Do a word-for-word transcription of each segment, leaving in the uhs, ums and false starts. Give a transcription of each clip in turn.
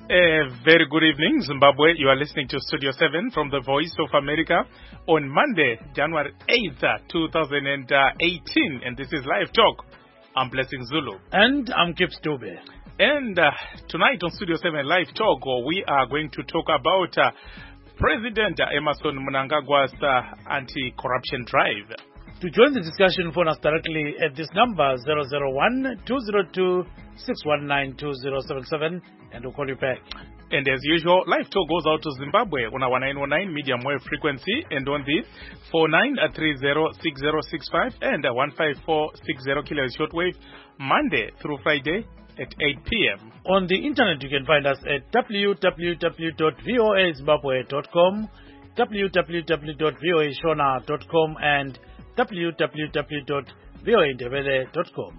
A very good evening, Zimbabwe. You are listening to Studio seven from the Voice of America on Monday, January eighth, twenty eighteen. And this is Live Talk. I'm Blessing Zulu. And I'm Kips Dube. And uh, tonight on Studio seven Live Talk, we are going to talk about uh, President Emmerson Mnangagwa's uh, anti-corruption drive. To join the discussion, phone us directly at this number, zero zero one, two zero two, six one nine, two zero seven seven, and we'll call you back. And as usual, Live Talk goes out to Zimbabwe on our nine one nine medium wave frequency and on the four nine three zero six zero six five and one five four six zero kilohertz shortwave, Monday through Friday at eight p.m. On the internet, you can find us at w w w dot voa zimbabwe dot com, w w w dot voa shona dot com, and w w w dot voa ndebele dot com.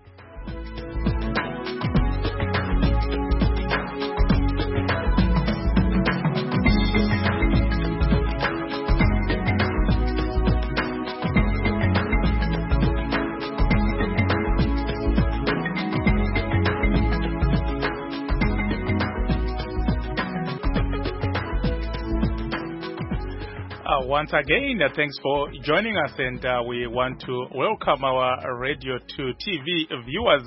Once again, uh, thanks for joining us, and uh, we want to welcome our radio to T V viewers.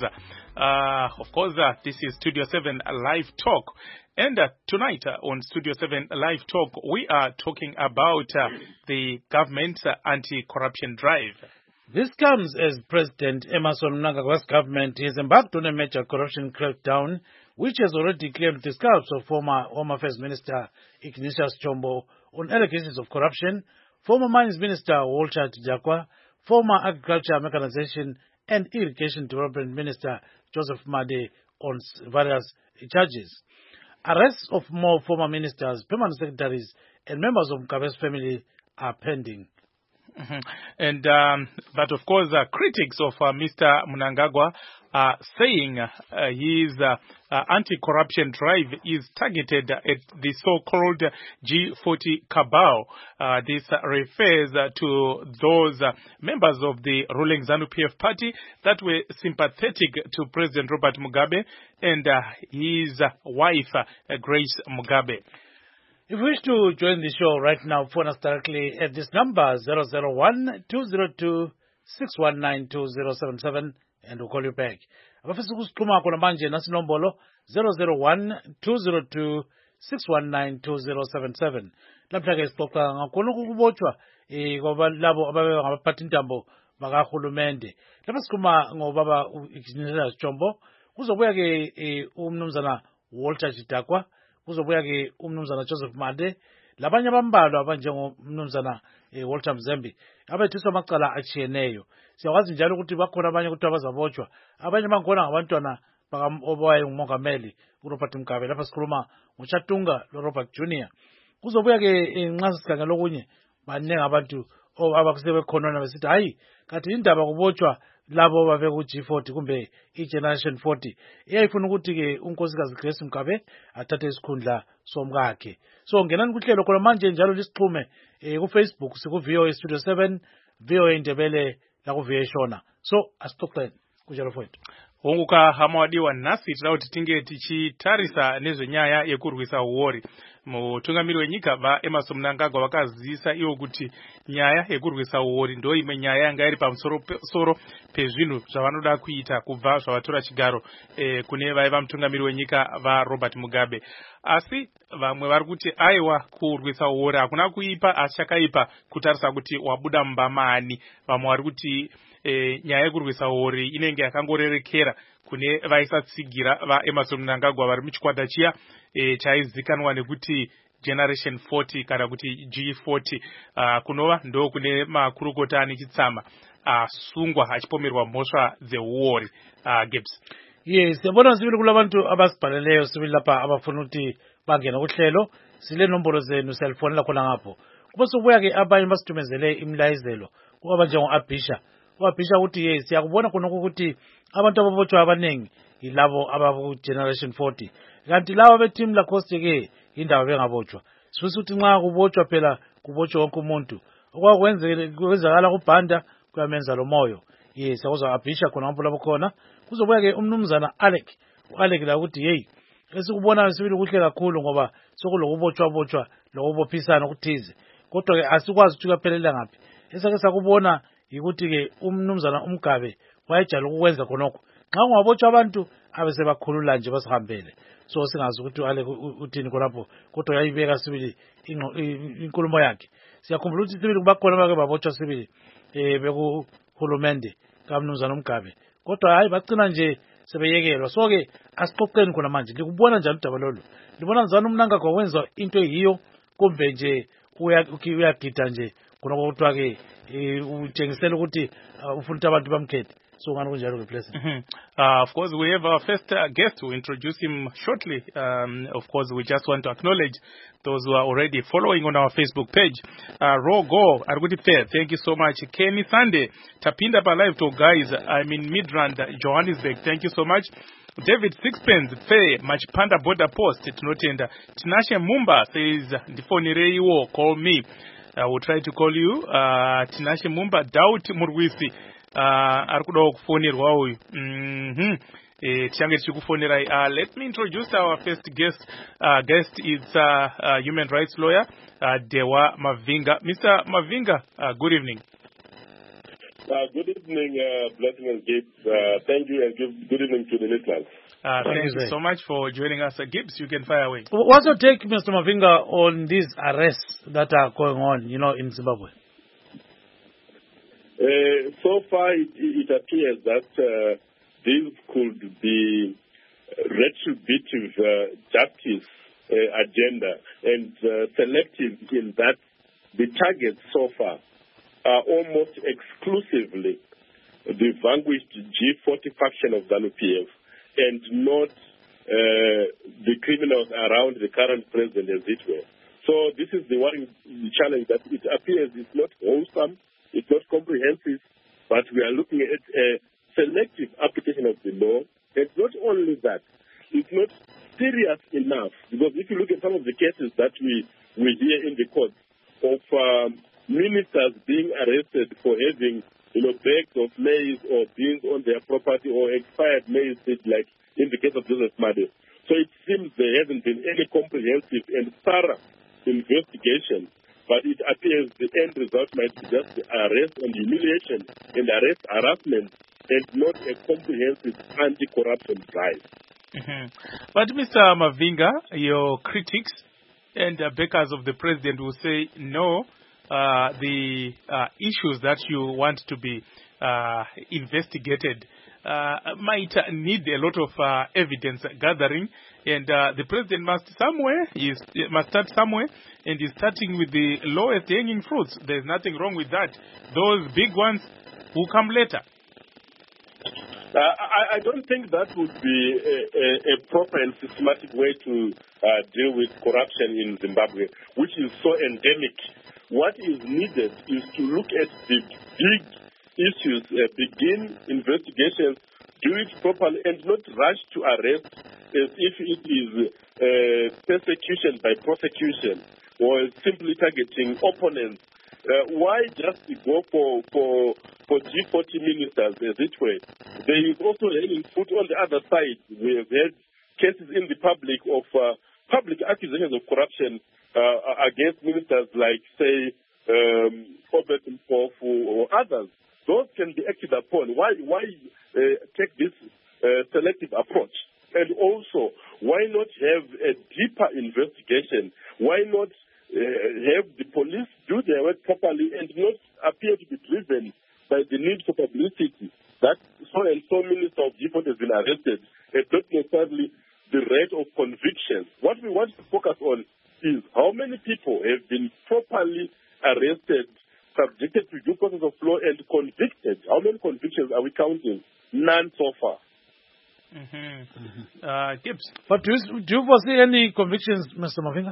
Uh, of course, uh, this is Studio seven Live Talk, and uh, tonight uh, on Studio seven Live Talk, we are talking about uh, the government's uh, anti-corruption drive. This comes as President Emmerson Mnangagwa's government has embarked on a major corruption crackdown, which has already claimed the scalps of former Home Affairs Minister Ignatius Chombo on allegations of corruption, former Mines Minister Walter Tidjakwa, former Agriculture, Mechanization and Irrigation Development Minister Joseph Made on various charges. Arrests of more former ministers, permanent secretaries and members of Mugabe's family are pending. Mm-hmm. And um, but of course, uh, critics of uh, Mister Mnangagwa are saying uh, his uh, uh, anti-corruption drive is targeted at the so-called G forty cabal. Uh, this uh, refers uh, to those uh, members of the ruling ZANU-P F party that were sympathetic to President Robert Mugabe and uh, his uh, wife, uh, Grace Mugabe. If you wish to join the show right now, phone us directly at this number, zero zero one, two zero two, six one nine, two zero seven seven, and we'll call you back. Abafisa ukusikhuluma khona manje nasinombolo zero zero one, two zero two, six one nine, two zero seven seven. Lapha ke sixoxa ngakhona ukubotshwa eh kwabalabo ababe ngabaphathi intambo bakahulumende. Lapha sikhuluma ngobaba uIgnatius Chombo, kuzobuya ke umnumzana Walter Tidjakwa, kuzobuya ke umnumzana Joseph Made, labanye abambalwa abanjengomnumzana eh, Walter Mzembe abethiswa amacala achiyeneyo. Siyakwazi njalo ukuthi bakhona abanye ukuthi abazabotshwa, abanye bangona ngabantwana bakaobaye ngumongameli uRobert Mugabe. Lapha sikhuluma ngoChatunga loRobert Junior. Kuzobuya ke nxa sikhangela okunye banenge abantu abakuse bekhonona besithi hayi kathi indaba kubotshwa labo babe ku G forty kumbe iGeneration forty iyayifuna ukuthi ke unkosikazi Grace Mugabe athathe isikhundla somkakhe. So ngenani kuhlelo khona manje njalo lisixhume eh, ku Facebook siku V O A Studio seven, V O A Ndebele la ku V O A Shona. So asixoxeni kunjalo mfowethu. Honguka hamawadiwa nasi tauti tinge tichitarisa nezvenyaya yekurwisa uori. Mutungamiri wenyika va Emmerson Mnangagwa vakazivisa iwo kuti nyaya yekurwisa uori ndo imwe nyaya yanga iri pamusoro soro pezvinhu zvavanoda kuita kubva zvavatora chigaro eh, kune vaiva mutungamiri wenyika va Robert Mugabe. Asi vamwe vari kuti aiwa kurwisa uori hakuna kuipa asi chakaipa kutarisa kuti wabuda mbamani. Vamwe vari kuti E, nyaya yekurwisa uori inenge yakangorerekera kune vaisatsigira va Emmerson Mnangagwa vari muchikwata chiya e, chaizikanwa nekuti Generation forty kana kuti G forty. Uh, kunova ndo kune makurukota nechitsama asungwa achipomerwa mhosva dzeuori. uh, Gibbs. Yes, siyabona sibili kula bantu abasibhaleleyo sibili lapha abafuna ukuthi bangena kuhlelo. Sile nombolo zenu cellphone khona ngapho. Kuba sobuya ke abanye basithumezele imlayezelo kuba njengo Abisha. Wabisha ukuthi yes siyakubona khona ukuthi abantu ababotshwa abanengi yilabo abaku Generation forty. Kanti labo be team la Coast ke indaba bengabotshwa. Sifisa ukuthi nxa kubotshwa phela kubotshwa wonke umuntu. Okwakwenzeka kwenzakala kuBhanda kuyamenza lo moyo. Yes, awuza Abisha khona ngapho lapho khona. Kuzobuya ke umnumzana Alec. uAlec la ukuthi hey esikubonayo sibili kuhle kakhulu ngoba sokulokubotshwa botshwa lokubophisana okuthize kodwa ke asikwazi ukuthi kuyaphelela ngaphi esake sakubona yikuthi ke umnumzana uMgabe wayejala ukwenza khonokho nxa ungabotshwa abantu abe sebakhulula nje basihambele so singazi ukuthi ale uthini khonapho kodwa yayibeka sibili inkulumo yakhe siyakhumbula ukuthi sibili kubakhona bake babotshwa sibili eh bekuhulumende kaMnumzana uMgabe kodwa hayi bagcina nje sebeyekelwa so ke asixoxeni khona manje likubona njani udaba lolu libona njani uMnangagwa wenza into eyiyo kumbe nje uyagida nje khonoko kuthiwa ke utshengisela ukuthi ufuna ukuthi abantu bamkhethe so ngani kunjalo ke President. Uh, of course, we have our first uh, guest. We'll introduce him shortly. Um, of course, we just want to acknowledge those who are already following on our Facebook page. Uh, Rogo, Arguti Fair, thank you so much. Kenny Sunday, Tapinda Live to guys. I'm in Midrand, Johannesburg. Thank you so much. David Sixpence, Fair, Machpanda Border Post, Tinotenda. Tinashe Mumba says, Difoni Reiwo, call me. I will try to call you. Uh, Tinashe Mumba, Doubt Murwisi. Uh, arikuda kufonera uyu mhm eh change chikufonera uh let me introduce our first guest. Uh guest is uh, uh human rights lawyer uh, Dewa Mavinga. Mister Mavinga, uh, good evening. Uh, good evening, uh, Blessing and Gibbs. Uh, thank you and give good evening to the listeners. Uh, thank you so much for joining us. Uh, Gibbs, you can fire away. What's your take, Mister Mavinga, on these arrests that are going on, you know, in Zimbabwe? Uh, so far, it, it appears that uh, this could be retributive uh, justice uh, agenda and uh, selective in that the targets so far are almost exclusively the vanquished G forty faction of ZANU P F and not uh, the criminals around the current president, as it were. So this is the one challenge that it appears is not wholesome. It's not comprehensive, but we are looking at a selective application of the law. And not only that, it's not serious enough, because if you look at some of the cases that we, we hear in the court of um, ministers being arrested for having, you know, bags of maize or beans on their property or expired maize, like in the case of Joseph Made. So it seems there hasn't been any comprehensive and thorough investigation. But it appears the end result might be just arrest and humiliation and arrest harassment and not a comprehensive anti-corruption drive. Mm-hmm. But Mister Mavinga, your critics and uh, backers of the president will say no, uh, the uh, issues that you want to be uh, investigated uh, might need a lot of uh, evidence gathering, and uh, the president must somewhere is must start somewhere, and is starting with the lowest hanging fruits. There's nothing wrong with that. Those big ones will come later. Uh, I, I don't think that would be a, a, a proper and systematic way to uh, deal with corruption in Zimbabwe, which is so endemic. What is needed is to look at the big issues, uh, begin investigations, do it properly, and not rush to arrest as if it is uh, persecution by prosecution or simply targeting opponents. Uh, why just go for for for G forty ministers, as it were? There is also hanging fruit on the other side. We have had cases in the public of uh, public accusations of corruption uh, against ministers like, say, um, Robert Mpofu or others. Those can be acted upon. Why why uh, take this uh, selective approach? And also, why not have a deeper investigation? Why not uh, have the police do their work properly and not appear to be driven by the need for publicity that so and so minister of G forty has been arrested, and not necessarily the rate of conviction. What we want to focus on is how many people have been properly arrested, subjected to due process of law, and convicted. How many convictions are we counting? None so far. Mm-hmm. Mm-hmm. Uh, Gibbs. But do you, do you foresee any convictions, Mister Mavinga?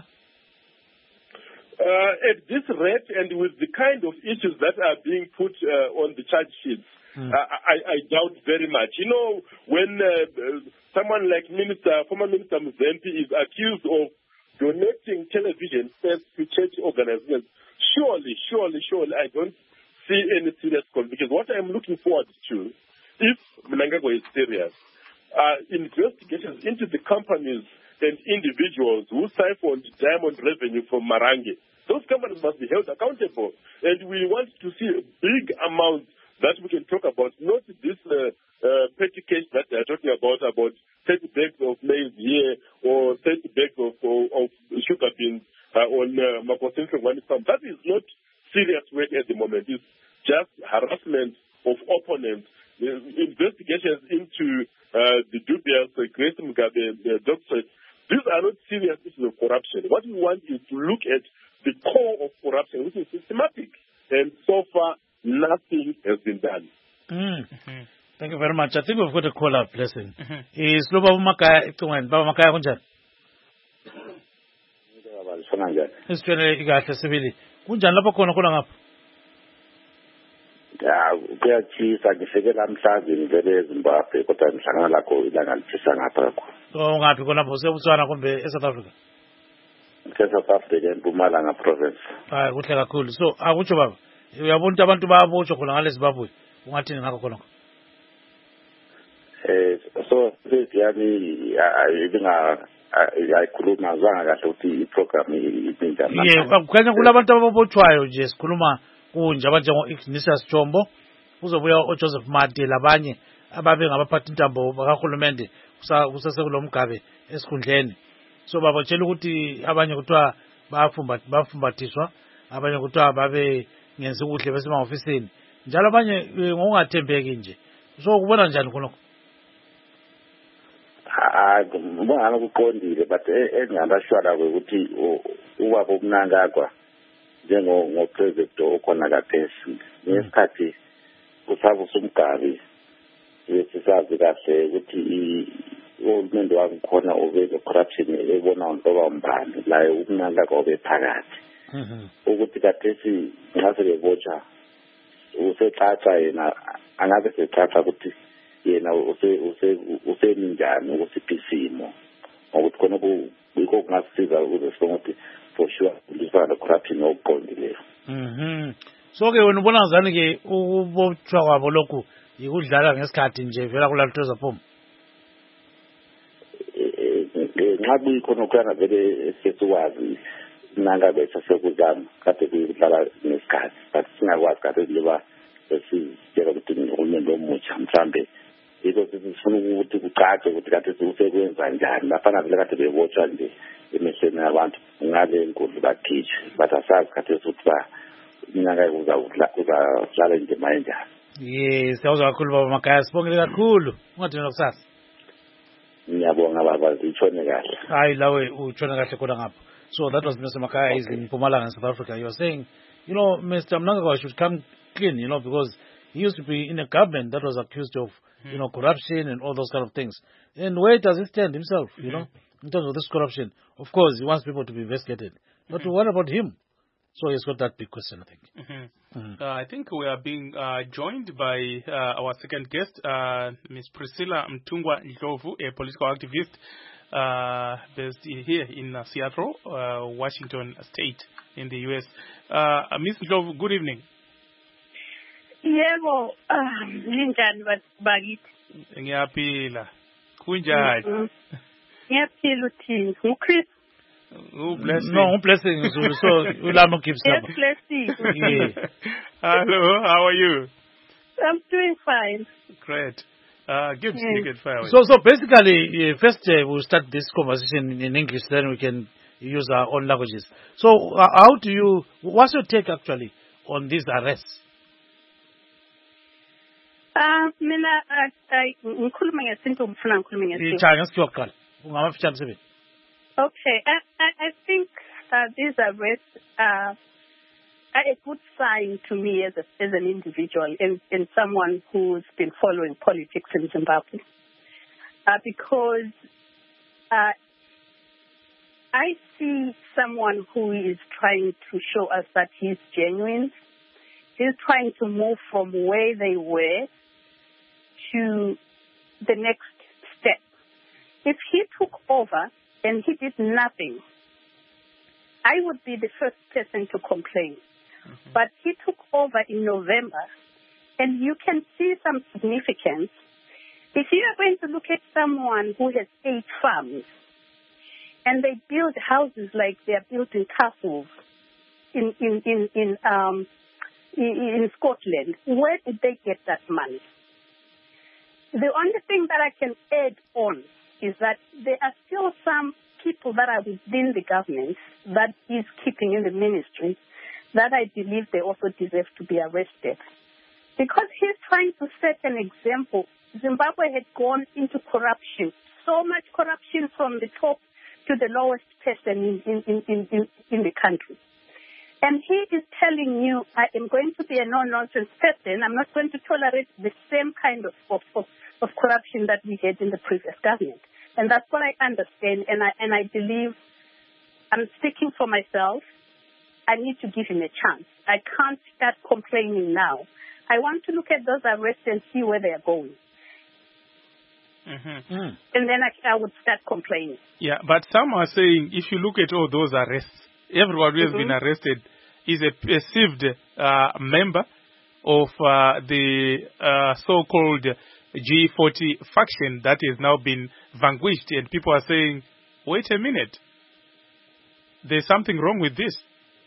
Uh, at this rate and with the kind of issues that are being put uh, on the charge sheets, mm. uh, I, I doubt very much. You know, when uh, someone like Minister, former Minister Mzempi is accused of donating television sets to church organizations, surely, surely, surely, I don't see any serious convictions. What I'm looking forward to, if Mnangagwa is serious, uh, investigations into the companies and individuals who siphoned diamond revenue from Marange. Those companies must be held accountable. And we want to see big amounts that we can talk about, not this uh, uh, petty cash that they are talking about, about thirty bags of maize here or thirty bags of, of, of sugar beans uh, on uh, Makosentro One Farm. That is not serious work at the moment. It's just harassment of opponents. The investigations into uh, the dubious uh, Grace Mugabe uh, doctorate, these are not serious issues of corruption. What we want is to look at the core of corruption, which is systematic. And so far, nothing has been done. Mm. Mm-hmm. Thank you very much. I think we've got a call up, blessing. Mm-hmm. Is Baba Makaya, Baba Makaya Kunjan? It's very good. Kunjan, Lapa Kona Kona up. Ya kuyatshisa ngifike namhlanje ngivele eZimbabwe kodwa ngihlangana lakho ilanga litshisa ngapha kakho. So ngaphi khona pho sebutswana kumbe eSouth Africa? eSouth Africa eMpumalanga province. Hayi kuhle kakhulu. So akutsho baba. Uyabona abantu bayabotshwa khona ngale Zimbabwe. Ungathini ngakho khona? Eh so sesiyani ayibinga ayikhuluma zwanga kahle ukuthi iprogram ibinjani. Yeah, kukhanya kulabantu ababotshwayo nje sikhuluma kunje abanjengo Ignatius Chombo uzobuya oJoseph Made labanye ababe ngabaphathi intambo bakahulumende kusasekulomgabe esikhundleni. So babotshela ukuthi abanye kuthiwa bayafumba bafumbathiswa, abanye kuthiwa babe ngenza kuhle besemahofisini, njalo abanye ngokungathembeki nje. So kubona njani khonokho? Ah, ngibona ukuqondile but engandashwala ukuthi ubaba uMnangagwa njengo ngopresident okhona kaphesi ngesikhathi usabusa umgabi sisazi kahle ukuthi uhulumende wakhona obeze corruption ebona ngoba mbani la uMnangagwa obephakathi ukuthi kaphesi ngaze bebotsha usecaca yena angabe secaca ukuthi yena use use useminjani ukusiphisimo ngokuthi khona kuyikho kungasiza ukuthi sonke for sure lisana corruption okuqondileyo. Mhm. So ke wena ubona ngazani ke ukubotshwa kwabo lokhu ikudlala ngesikhathi nje vela kulaluthoza phuma? Nxa kuyikhona ukuyana vele sesikwazi Mnangagwa sesekuzama kade kudlala ngesikhathi but singakwazi kade liba sesitshela ukuthi uhulumende omutsha mhlambe yiko sifuna ukuthi kucace ukuthi kade usekwenza njani bafana vele kade bebotshwa nje emehlweni abantu ngale inkundla bakhitshe but asazi kade ukuthi ba Mnangagwa uzadlala indima enjani. Yes, siyawuzwa kakhulu baba Makaya, sibongile kakhulu. Ungathini nokusasa? Ngiyabonga baba, zitshone kahle. Hayi lawe utshone kahle khona ngapha. So that was Mister Makaya. Okay. Is in Mpumalanga, South Africa. You are saying, you know, Mister Mnangagwa should come clean, you know, because he used to be in a government that was accused of, mm-hmm. you know, corruption and all those kind of things. And where does he stand himself, you mm-hmm. know, in terms of this corruption? Of course, he wants people to be investigated. But mm-hmm. what about him? So he's got that big question, I think. Mm-hmm. Mm-hmm. Uh, I think we are being uh, joined by uh, our second guest, uh, Miz Priscilla Mtungwa Ndlovu, a political activist uh, based here in uh, Seattle, uh, Washington State, in the U S. Uh, Miz Ndlovu, good evening. Yebo, njani bakithi? Ngiyaphila. Kunjani? Ngiyaphila uthini? UChris? Oh, blessing. No, blessing. So, so Ulama keeps yes, blessing. Yeah. Hello, how are you? I'm doing fine. Great. Uh, give yes. me fire. So, so basically, uh, first uh, we'll start this conversation in, in English, then we can use our own languages. So, uh, how do you? What's your take actually on these arrests? Ah, mina, I, ngikhuluma ngesinto ngifuna ngikhuluma ngesinto. Ichanga siyoqala. Ungamafitshane sebenzi. Okay, I, I, I think uh, these arrests are, are a good sign to me as, a, as an individual and, and someone who's been following politics in Zimbabwe. Uh, because uh, I see someone who is trying to show us that he's genuine. He's trying to move from where they were to the next step. If he took over and he did nothing, I would be the first person to complain. Mm-hmm. But he took over in November, and you can see some significance. If you are going to look at someone who has eight farms, and they build houses like they are built in castles in in in in um in, in Scotland. Where did they get that money? The only thing that I can add on is that there are still some people that are within the government that is keeping in the ministry that I believe they also deserve to be arrested. Because he's trying to set an example. Zimbabwe had gone into corruption, so much corruption from the top to the lowest person in, in, in, in, in the country. And he is telling you, I am going to be a no-nonsense person. I'm not going to tolerate the same kind of, of, of, of corruption that we had in the previous government. And that's what I understand, and I, and I believe I'm speaking for myself. I need to give him a chance. I can't start complaining now. I want to look at those arrests and see where they are going. Mm-hmm. Mm. And then I, I would start complaining. Yeah, but some are saying if you look at all those arrests, everyone who has mm-hmm. been arrested is a perceived uh, member of uh, the uh, so-called G forty faction that has now been vanquished. And people are saying, wait a minute, there's something wrong with this.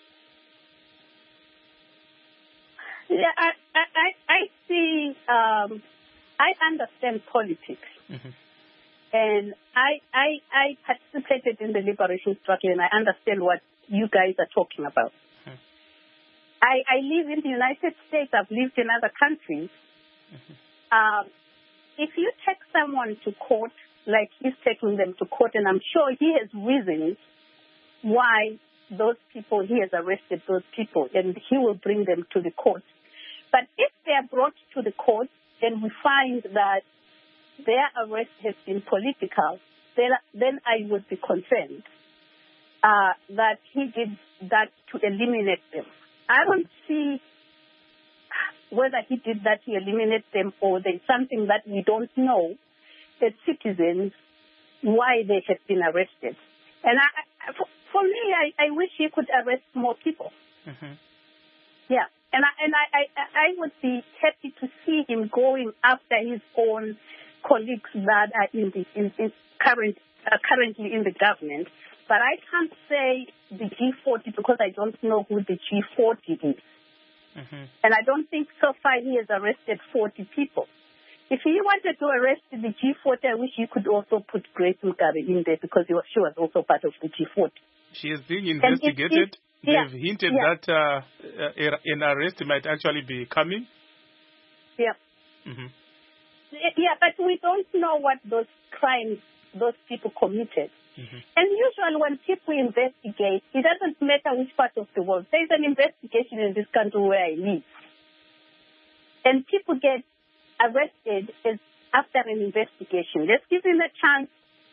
Yeah, I, I, I see, um, I understand politics. Mm-hmm. And I, I, I participated in the liberation struggle, and I understand what you guys are talking about. Mm-hmm. I, I live in the United States. I've lived in other countries. Mm-hmm. Um, if you take someone to court, like he's taking them to court, and I'm sure he has reasons why those people, he has arrested those people, and he will bring them to the court. But if they are brought to the court, then we find that their arrest has been political, then, then I would be concerned uh, that he did that to eliminate them. I don't see whether he did that to eliminate them or there's something that we don't know as citizens why they have been arrested. And I, for, for me, I, I wish he could arrest more people. Mm-hmm. Yeah. And I and I, I, I would be happy to see him going after his own colleagues that are in the in, in current uh, currently in the government. But I can't say the G forty because I don't know who the G forty is. Mm-hmm. And I don't think so far he has arrested forty people. If he wanted to arrest the G forty, I wish he could also put Grace Mugabe in there because he was, she was also part of the G forty. She is being investigated. It, it, yeah, They've hinted yeah. that uh, uh, an arrest might actually be coming. Yeah. Mm-hmm. Yeah, but we don't know what those crimes those people committed. Mm-hmm. And usually when people investigate, it doesn't matter which part of the world. There's an investigation in this country where I live. And people get arrested as after an investigation. Let's give them a chance.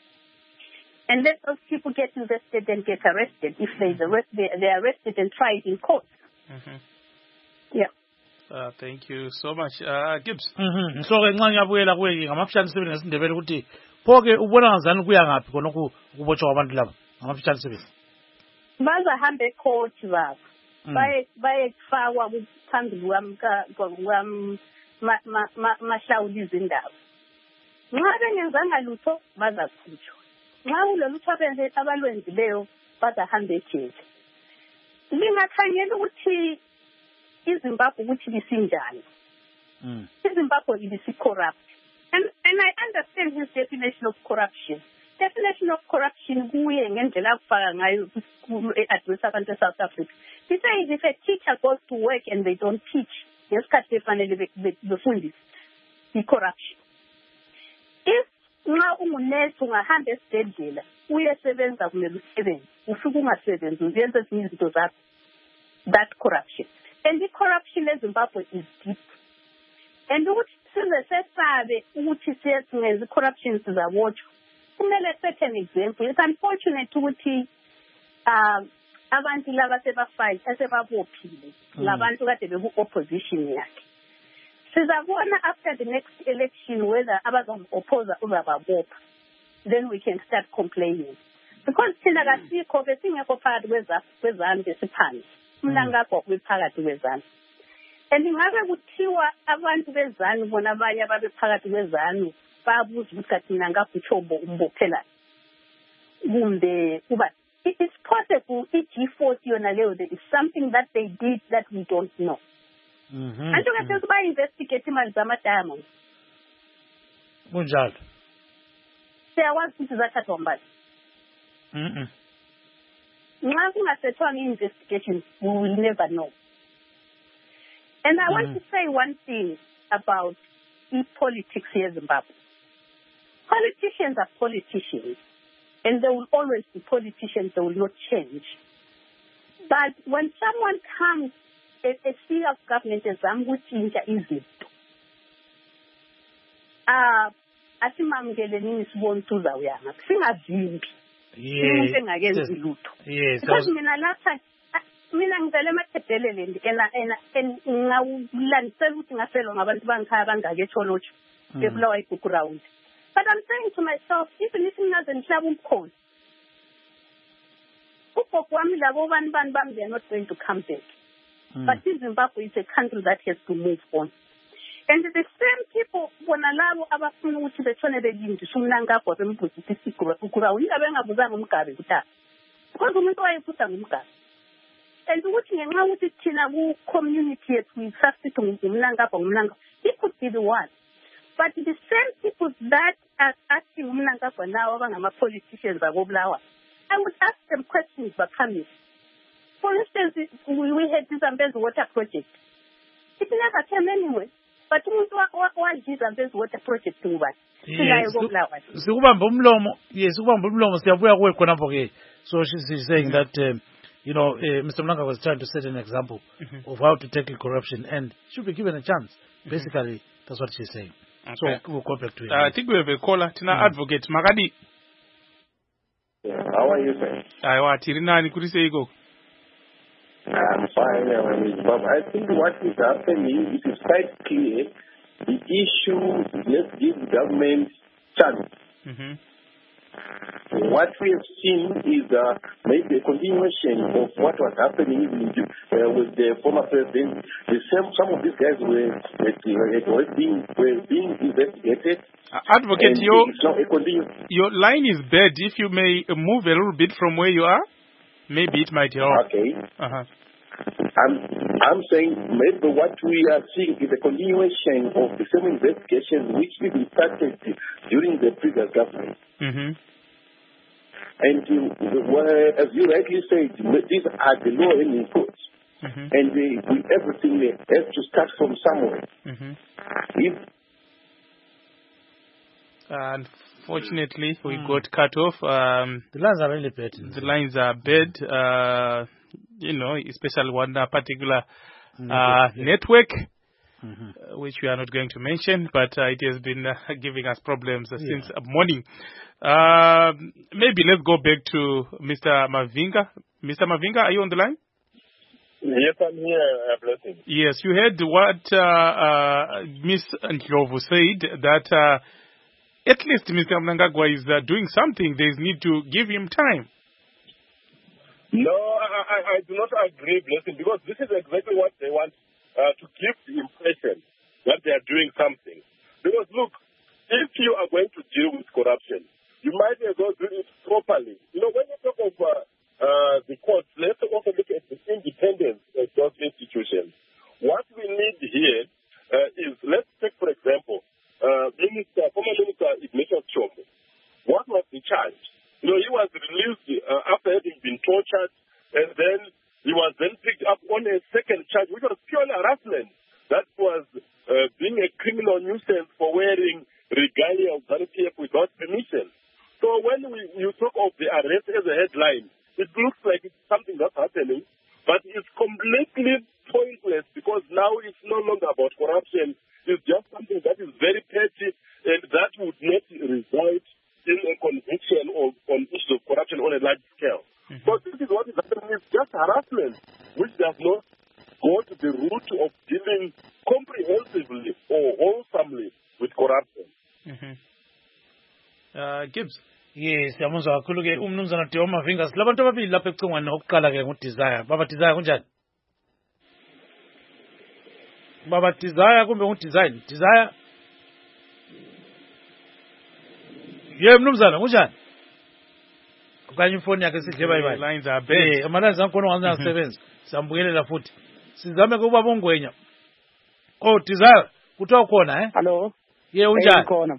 And let those people get invested and get arrested. If they're arrest, they, they're arrested and tried in court. Mm-hmm. Yeah. Uh, thank you so much. Uh, Gibbs. Mhm. So ke nxa ngiyabuyela kuye ngamafitshane sebenzi ngesindebele ukuthi pho ke ubona ngazani kuya ngaphi khona ukubotshwa kwabantu laba ngamafitshane sebenzi. Bazahambe court baba. Baye baye kufakwa phambili kwam mahlawula izindaba. Nxa bengenzanga lutho bazakhutshwa. Nxa kulolutho abalwenzileyo bazahambe ejele. Lingakhangela ukuthi iZimbabwe ukuthi lisinjani. Mm. iZimbabwe is corrupt. And and I understand his definition of corruption. Definition of corruption kuye ngendlela akufaka ngayo address abantu eSouth Africa. He says if a teacher goes to work and they don't teach, ngesikhathi efanele befundise, the corruption. If nxa ungunesi ungahamba esibhedlela uyesebenza kumele usebenze ufike ungasebenzi uyenze ezinye izinto zakho, that corruption. And the corruption in Zimbabwe is deep. And ukuthi size sesabe ukuthi siyenze corruption sizabotshwa. Kumele set an example. It's unfortunate ukuthi um abantu laba sebafight asebabophile labantu kade beku opposition yakhe. Sizabona after the next election whether abazompophosa uzababopha. Then we can start complaining. Because thina kasikho besingekho phakathi kwezami besiphansi. Mina ngakho bephakathi kwezami. And ingabe kuthiwa abantu bezani bona abanye ababe phakathi kwezani babuza ukuthi mina ngakho uThombo umbophela. kumbe kuba it is possible i-G force yona leyo there is something that they did that we don't know. Mhm. Anto kahle kuba investigate imali zama-diamond. Kunjalo. Siyakwazi ukuthi zathathwa mbali. Mhm. Nxa kungasethwanga i-investigation, we will never know. And I want Mhm. to say one thing about e-politics here in Zimbabwe. Politicians are politicians, and they will always be politicians. They will not change. But when someone comes, a, a serious government exam which change izinto, ah, asimamukele nini sibona uzawuyanga. Singavimbi. Umuntu engakenzi lutho. Yes. Because mina lapha mina ngivele emathedelele ndi ena ena ngawulandisela ukuthi ngafelwa ngabantu bangikhaya bangake etholotsho bebulawa ibhuku round. But I'm saying to myself, even if ngingaze ngihlaba umkhosi, ugogo wami labo bani bani bami, they are not going to come back. Mm. But Zimbabwe is a country that has to move on. And the same people, bona labo abafuna ukuthi bethone belindisa umnankagwa bemphuzisa ibhuku round, ingabe engabuzanga umgabe kuthatha. Because umuntu wayephutha ngumgabe. And ukuthi ngenxa ukuthi thina ku-community yethu we-substitute ngumnankagwa ngumnankagwa, he could be the one. But the same people that are asking umnankagwa now abangama-politicians bakobulawa, I would ask them questions becoming. For instance, we, we had this Zambezi water project. It never came anywhere. But umuntu waji Zambezi water project ngubani? Silayo kobulawa. Sikubamba umlomo. Yes, sikubamba umlomo siyabuya kuwe khonapho ke. So she's saying that um, you know, uh, Mister Mnanga was trying to set an example mm-hmm. of how to tackle corruption and should be given a chance. Mm-hmm. Basically, that's what she's saying. Okay. So we'll go back to him. Uh, I think we have a caller. Tina mm-hmm. Advocate Magadi. Yeah, how are you, sir? I want Tirina Kurisego. I'm fine. But I think what is happening, it is quite clear. The issue, let's give government chance. Mm-hmm. What we have seen is uh, maybe a continuation of what was happening in, uh, with the former president. The same, some of these guys were, were, being, were being investigated. Uh, Advocate, your, your line is bad. If you may move a little bit from where you are, maybe it might help. Okay. Uh-huh. I'm, I'm saying maybe what we are seeing is a continuation of the same investigation which we started during the previous government. Mm-hmm. And uh, as you rightly said, these are the low-hanging fruits. Mm-hmm. And uh, we, everything has to start from somewhere. Mm-hmm. If Unfortunately, we mm. got cut off. Um, the lines are really bad. The lines are bad. Uh, you know, especially one particular uh, network, mm-hmm. uh, which we are not going to mention, but uh, it has been uh, giving us problems uh, yeah. since morning. Uh, maybe let's go back to Mister Mavinga. Mister Mavinga, are you on the line? Yes, I'm here, uh, Blessing. Yes, you heard what uh, uh, Miss Ndlovu said, that uh, at least Mister Mnangagwa is uh, doing something. There is need to give him time. No, I, I, I do not agree, Blessing, because this is exactly what they want, uh, to give the impression that they are doing something. Because, look, if you are going to deal with corruption, you might as well do it properly. You know, when you talk of uh, uh, the courts, let's also look at the independence of those institutions. What we need here uh, is, let's take, for example, uh, Minister, former Minister Ignatius Chombo. What was the charge? You know, he was released uh, after having been tortured, and then he was then picked up on a second charge, which was pure harassment. That was uh, being a criminal nuisance for wearing regalia of ZANU-P F without permission. So when we, you talk of the arrest as a headline, it looks like it's something that's happening, but it's completely pointless because now it's no longer about corruption. It's just something that is very petty and that would not result in a conviction of, on issues of corruption on a large scale. Mm-hmm. So this is what is happening. It's just harassment, which does not go to the root of dealing comprehensively or wholesomely with corruption. Mm-hmm. Uh, Gibbs. Yes, yamuzwa kakhulu ke umnumzana Theo Mavinga. Silabantu ababili lapha ecingweni okuqala ke nguDesire. Baba Desire kunjani? Baba Desire kumbe nguDesign? Desire. Ye mnumzana kunjani? kanye ifoni yakhe sidle bayibayi lines are bad eh amalines angikhona angasebenzi sambuyelela futhi sizame kuba bongwenya oh Desire kuthiwa khona eh Hello ye unjani khona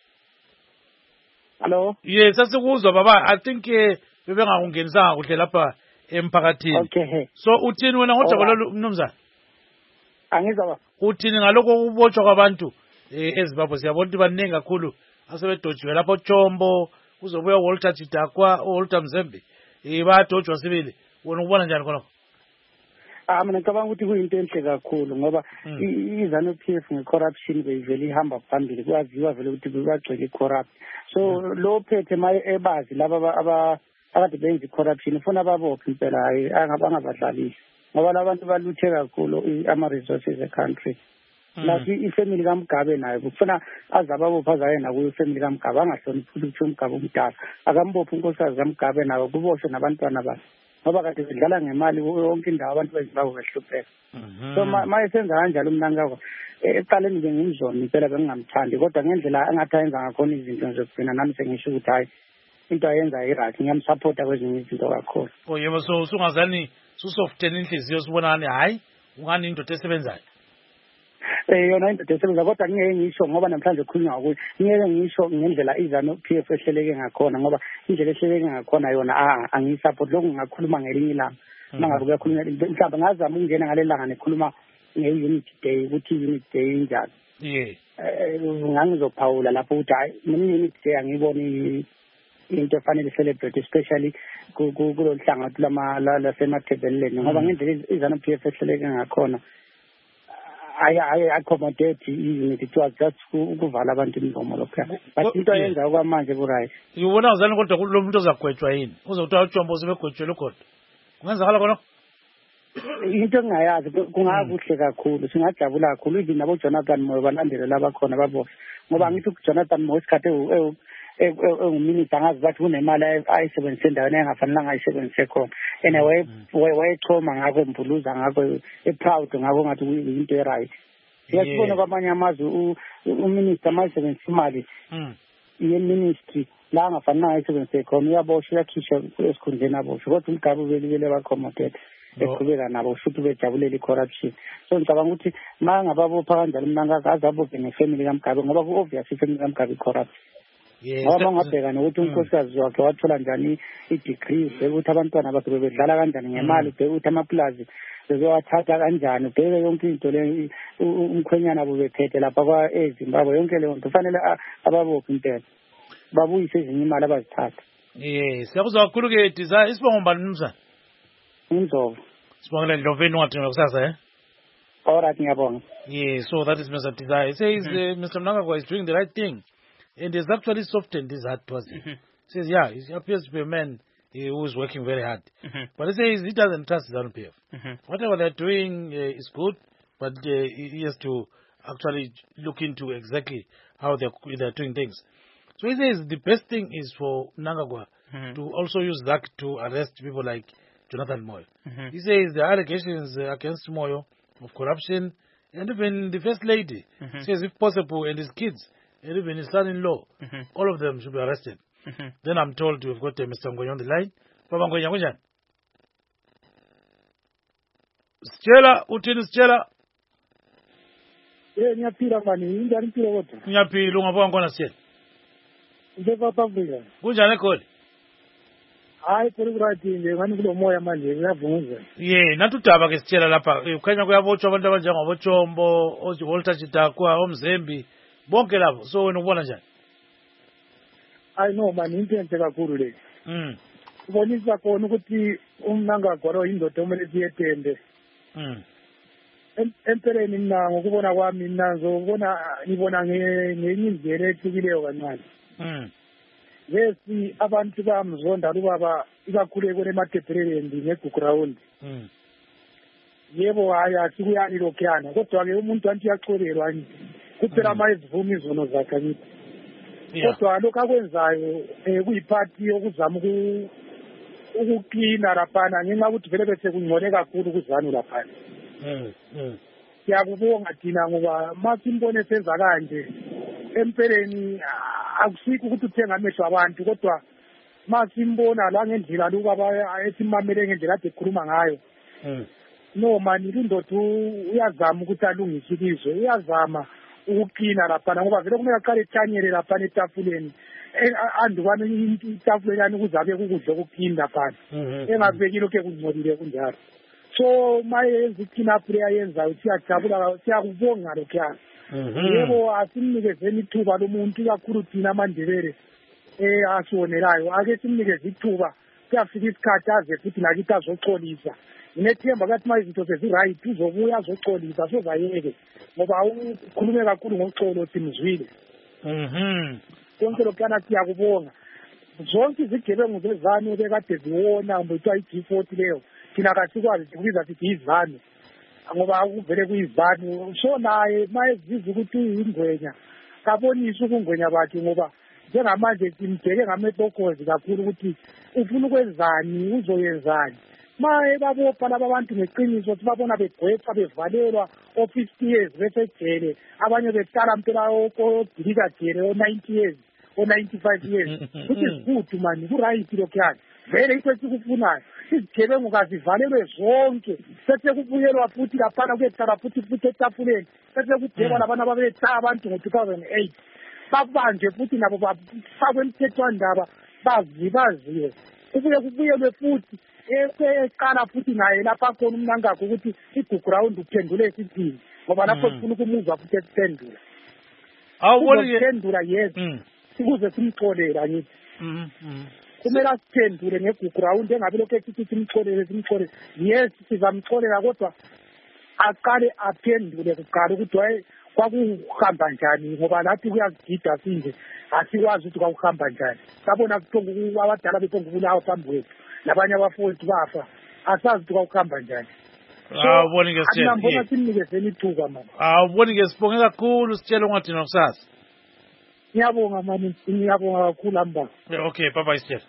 Hello yes sasikuzwa baba I think eh bebengakungenisanga kuhle lapha emphakathini okay so uthini wena ngojabula mnumzana angizwa ba uthini ngalokho kubotshwa kwabantu eh eZimbabwe siyabona ukuthi baningi kakhulu asebedojiwe lapho Chombo kuzobuya Walter Chidakwa Walter Mzembe eh badojwa sibili wona ubona njani khona ah mina ngicabanga ukuthi kuyinto enhle kakhulu ngoba izanu P F ngecorruption beyivele ihamba phambili kwaziwa vele ukuthi bagcwele corrupt so lo phethe maye ebazi laba aba akade benza corruption ufuna babophe impela hayi angabangabadlalisi ngoba labantu baluthe kakhulu ama resources e-country lathi ifamily kaMgabe nayo kufuna azababopha zayena kuyo ifamily kaMgabe angahloniphi ukuthi uMgabe umdala akambophi unkosikazi kaMgabe nayo kuboshwe nabantwana bakhe ngoba kade sidlala ngemali yonke indawo abantu bezibawo behlupheka so maye senza kanjalo umnankako eqaleni nje ngimzona impela bengingamthandi kodwa ngendlela angathi ayenza ngakhona izinto nje kugcina nami sengisho ukuthi hayi into ayenza i-right ngiyamsupporta kwezinye izinto kakhulu oh yebo so usungazani susofteni inhliziyo sibonani hayi ungani indoda esebenzayo eh yona into esebenza kodwa ngeke ngisho ngoba namhlanje khulunywa ukuthi ngeke ngisho ngendlela izano P F ehleleke ngakhona ngoba indlela ehleleke ngakhona yona ah angiyisupport lokho ngakhuluma ngelinye ilanga mangabe kuyakhulunywa mhlawumbe ngazama ukungena ngalelanga nekhuluma nge-unity day ukuthi unity day injani yeah eh ngangizophawula lapho ukuthi hayi mina unity day angiboni into efanele celebrate especially kulo hlangathu lama lasemathebeleni ngoba ngendlela izano P F ehleleke ngakhona I I accommodate unity to just ukuvala abantu imbomo lokho but into yenza okwamanje ku right ubona uzani kodwa kulo muntu ozagwetshwa yini uzothiwa uJombo sebegwetshwele kodwa kungenzakala khona into engayazi kungakuhle kakhulu singajabula kakhulu even nabo Jonathan Moyo balandele labakhona babo ngoba ngithi uJonathan Moyo isikhathi enguminister angazi bathi kunemali ayisebenzise endaweni engafanelanga ayisebenzise khona anyway wayechoma ngakho mbuluza ngakho eproud ngakho ngathi kuyinto eright siyasibona kwamanye amazwe uminister mayisebenzisa imali ye-ministry la angafanelanga ayisebenzise khona uyaboshwa uyakhishwa esikhundleni aboshwa kodwa umgabe ubelibele ba-accommodate eqhubeka nabo futhi bejabulela i-corruption so ngicabanga ukuthi ma ngababopha kanjalo mnankako azabophe nefamily kaMgabe ngoba ku-obvious ifamily kaMgabe i-corrupt ngoba ngabheka nokuthi unkosikazi wakhe wathola njani i-degree ubheke ukuthi abantwana bakhe bebedlala kanjani ngemali ubheke ukuthi amaplazi bezowathatha kanjani ubheke yonke into le umkhwenyana abo bephethe lapha kwa-eZimbabwe yonke leyo nto kufanele ababophe impela babuyise ezinye imali abazithatha ye siyakuzwa kakhulu-ke Desire isibongo mbani mnumzana Indlovu sibongela Ndloveni ungadinga kusasa eh all right ngiyabonga yeah so that is Mister Desire he says uh, Mister Mnangagwa is doing the right thing and has actually softened his heart towards him. Mm-hmm. He says, yeah, he appears to be a man uh, who is working very hard. Mm-hmm. But he says he doesn't trust his own P F. Mm-hmm. Whatever they're doing uh, is good, but uh, he has to actually look into exactly how they're, they're doing things. So he says the best thing is for Mnangagwa mm-hmm. to also use that to arrest people like Jonathan Moyo. Mm-hmm. He says the allegations against Moyo of corruption, and even the First Lady mm-hmm. says if possible, and his kids, and even his son-in-law, mm-hmm. all of them should be arrested. Mm-hmm. Then I'm told we've got uh, Mister Ngonya on the line. Baba Ngonya, kunjani? Stella, uthini Stella? Eh, ngiyaphila mani, injani impilo kodwa? Ngiyaphila, ungabona ngona Stella? NgiseSouth Africa. Kunjani ekholi? Hayi, phela kuright nje, ngani kulo moya manje, uyavunguza. Yeah, nathi udaba ke Stella lapha, ukhanya kuyabotshwa abantu abanjengabo Chombo, Walter Chidakwa, oMzembi. Bonke lapho so wena ubona njani hayi no mani into enhle kakhulu le mm ubonisa khona ukuthi uMnangagwa indoda omele siyetende mm empeleni mina ngokubona kwami mina ngizobona ngibona ngenye indlela ethukileyo kancane mm bese abantu bamzonda ubaba ikakhulu ekone emathebheleni ngeground mm yebo hayi asikuyani lokhuyana kodwa ke umuntu anti uyacholelwa nje kuphela ama izivumo izono zakhe ngithi kodwa lokho akwenzayo kuyiphathi yokuzama ukuklina laphana ngenxa ukuthi vele bese kungcole kakhulu kuzanu laphana mm siyakubonga thina ngoba masimbone senza kanje empeleni akusikho ukuthi uthenga amehlo abantu kodwa masimbona la ngendlela lubaba esimamele ngendlela ade khuluma ngayo no mani lindoda uyazama ukuthi alungise ilizwe uyazama ukuqina lapha ngoba vele kumele aqale ethanyele lapha etafuleni andubana itafuleni ukuze abe kukudla okuqina lapha engabekile ke kungcolile kunjalo so mayenza iqina prayer yenza uthi siyajabula siyakubonga lokho yebo asimnikezeni ithuba lomuntu kakhulu thina amandebele eh asonelayo ake simnikeze ithuba kuyafika isikhathi aze futhi nakithi azoxolisa nethemba kathi manje izinto seziright uzobuya azoxolisa sozayeke ngoba ukhulume kakhulu ngoxolo simzwile mhm konke lokana siyakubonga zonke izigebengu zezane bekade ziwona ngomthwa i-G forty leyo thina kasikwazi ukubiza sithi izane ngoba ukuvele kuyizane so naye mayeziza ukuthi uyingwenya kabonisa ukungwenya bakhe ngoba njengamanje simdeke ngametokozi kakhulu ukuthi ufuna ukwenzani uzoyenzani maye babopha laba bantu ngeqiniso sibabona begwetha bevalelwa o fifty years besejele abanye behlala mpela odilika jele o ninety years o ninety-five years which is good man ku-right lokhu yani vele into esikufunayo izigebengu kazivalelwe zonke bese kubuyelwa futhi laphana kuyehlala futhi futhi etafuleni bese kubhekwa labana babetha abantu ngo-two thousand eight babanje futhi nabo bafakwe emthethwandaba bazibaziwe kubuye kubuyelwe futhi eqala futhi naye lapha khona umnangakho ukuthi i-ground uphendule esithini ngoba lapho sifuna ukumuzwa futhi esiphendula awuboniphendula yes sikuze simxolela ngithi kumele asiphendule nge-ground engabe lokhu esithi simxolele simxolele yes sizamxolela kodwa aqale aphendule kuqala ukuthi waye kwakuhamba njani ngoba nathi kuyazigida sinje asikwazi ukuthi kwakuhamba njani sabona kuthonga abadala betonga ukulawa phambi kwethu nabanye abafowethu bafa asazi ukuthi kwakuhamba njani awuboni ke sitshela ngiyabona simnikezeni ithuba mama awuboni ke sibonge kakhulu sitshela ungathi nokusasa ngiyabonga mani ngiyabonga kakhulu amba okay bye sitshela.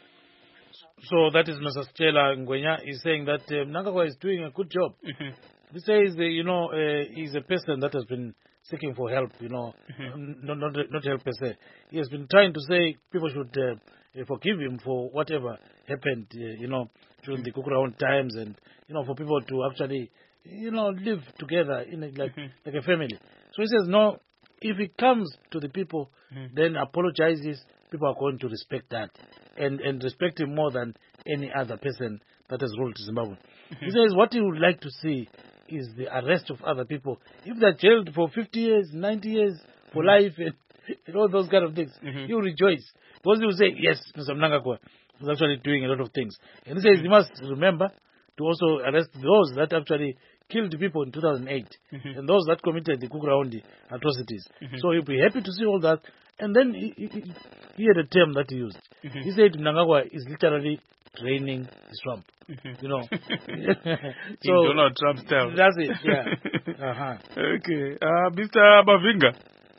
So that is Mister Stella Ngwenya is saying that uh, Mnangagwa is doing a good job. Mm-hmm. He says, uh, you know, uh, he's a person that has been seeking for help, you know, mm-hmm. not, not not help per se. He has been trying to say people should uh, forgive him for whatever happened, uh, you know, during mm-hmm. the Kukurahound times, and, you know, for people to actually, you know, live together in a, like, mm-hmm. like a family. So he says, no, if it comes to the people, mm-hmm. then apologizes, people are going to respect that and, and respect him more than any other person that has ruled Zimbabwe. Mm-hmm. He says what he would like to see is the arrest of other people. If they're jailed for fifty years, ninety years, for mm-hmm. life, and, and all those kind of things, mm-hmm. he will rejoice. Because he will say, yes, Mister Mnangagwa is actually doing a lot of things. And he says mm-hmm. he must remember to also arrest those that actually killed people in two thousand eight mm-hmm. and those that committed the Kukurahound atrocities. Mm-hmm. So he'll be happy to see all that. And then he, he, he had a term that he used. Mm-hmm. He said Mnangagwa is literally draining the swamp. Mm-hmm. You know. So in Donald Trump style. That's it, yeah. uh-huh. Okay. Uh, Mister Mavinga.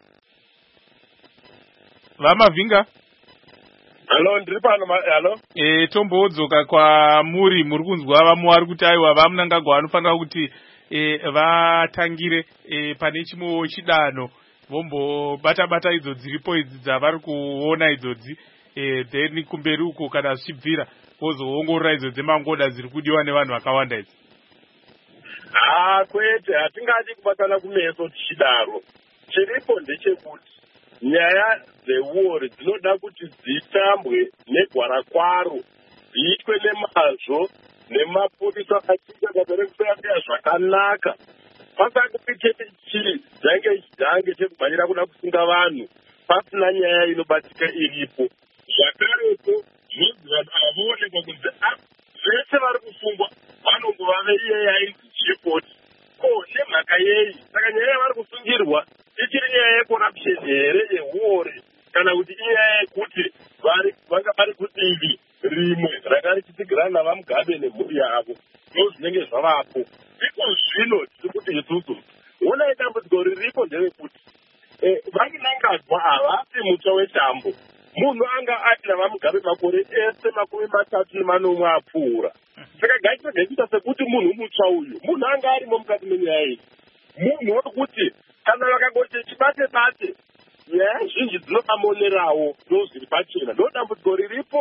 Va Mavinga. Hello, ndripano hello. Eh tombodzoka kwa muri muri kunzwa vamu vari kuti aiwa va Mnangagwa anofanira kuti eh vatangire eh pane chimwe chidano vombo bata bata idzo dziripo idzi dzavari kuona idzodzi eh then kumberi uko kana zvichibvira vozoongorora idzo dzemangoda dziri kudiwa nevanhu vakawanda idzi. Ah kwete hatingadi kubatana kumeso tichidaro. Chiripo ndechekuti nyaya dzewori dzinoda kuti dzitambwe negwara kwaro dziitwe nemazvo nemapurisa akachinja kabere kusayapira zvakanaka pasati chete chiri dzainge dhange chekubhanira kuda kusunga vanhu pasina nyaya inobatika iripo zvakarepo zvinoziva avoonekwa kunze zvese vari kufungwa vanongova veiye yainzi chipoti ko nemhaka yei saka nyaya yavari kusungirwa ichiri nyaya yecorruption here yewori kana kuti inyaya yekuti vanga vari kudivi rimwe ranga richitigirana navamugabe nemhuri yavo ndo zvinenge zvavapo iko zvino tiri kuti isusu onai dambudziko riripo nderekuti vaMnangagwa havasi mutsva wetambo munhu anga ati navamugabe makore ese makumi matatu nemanomwe apfuura saka gaitogekuita sekuti munhu mutsva uyu munhu anga arimo mukati menyaya iyi munhu wekuti kana vakangoti chibate bate nyaya zhinji dzinobamonerawo ndo zviri pachena ndo dambudziko riripo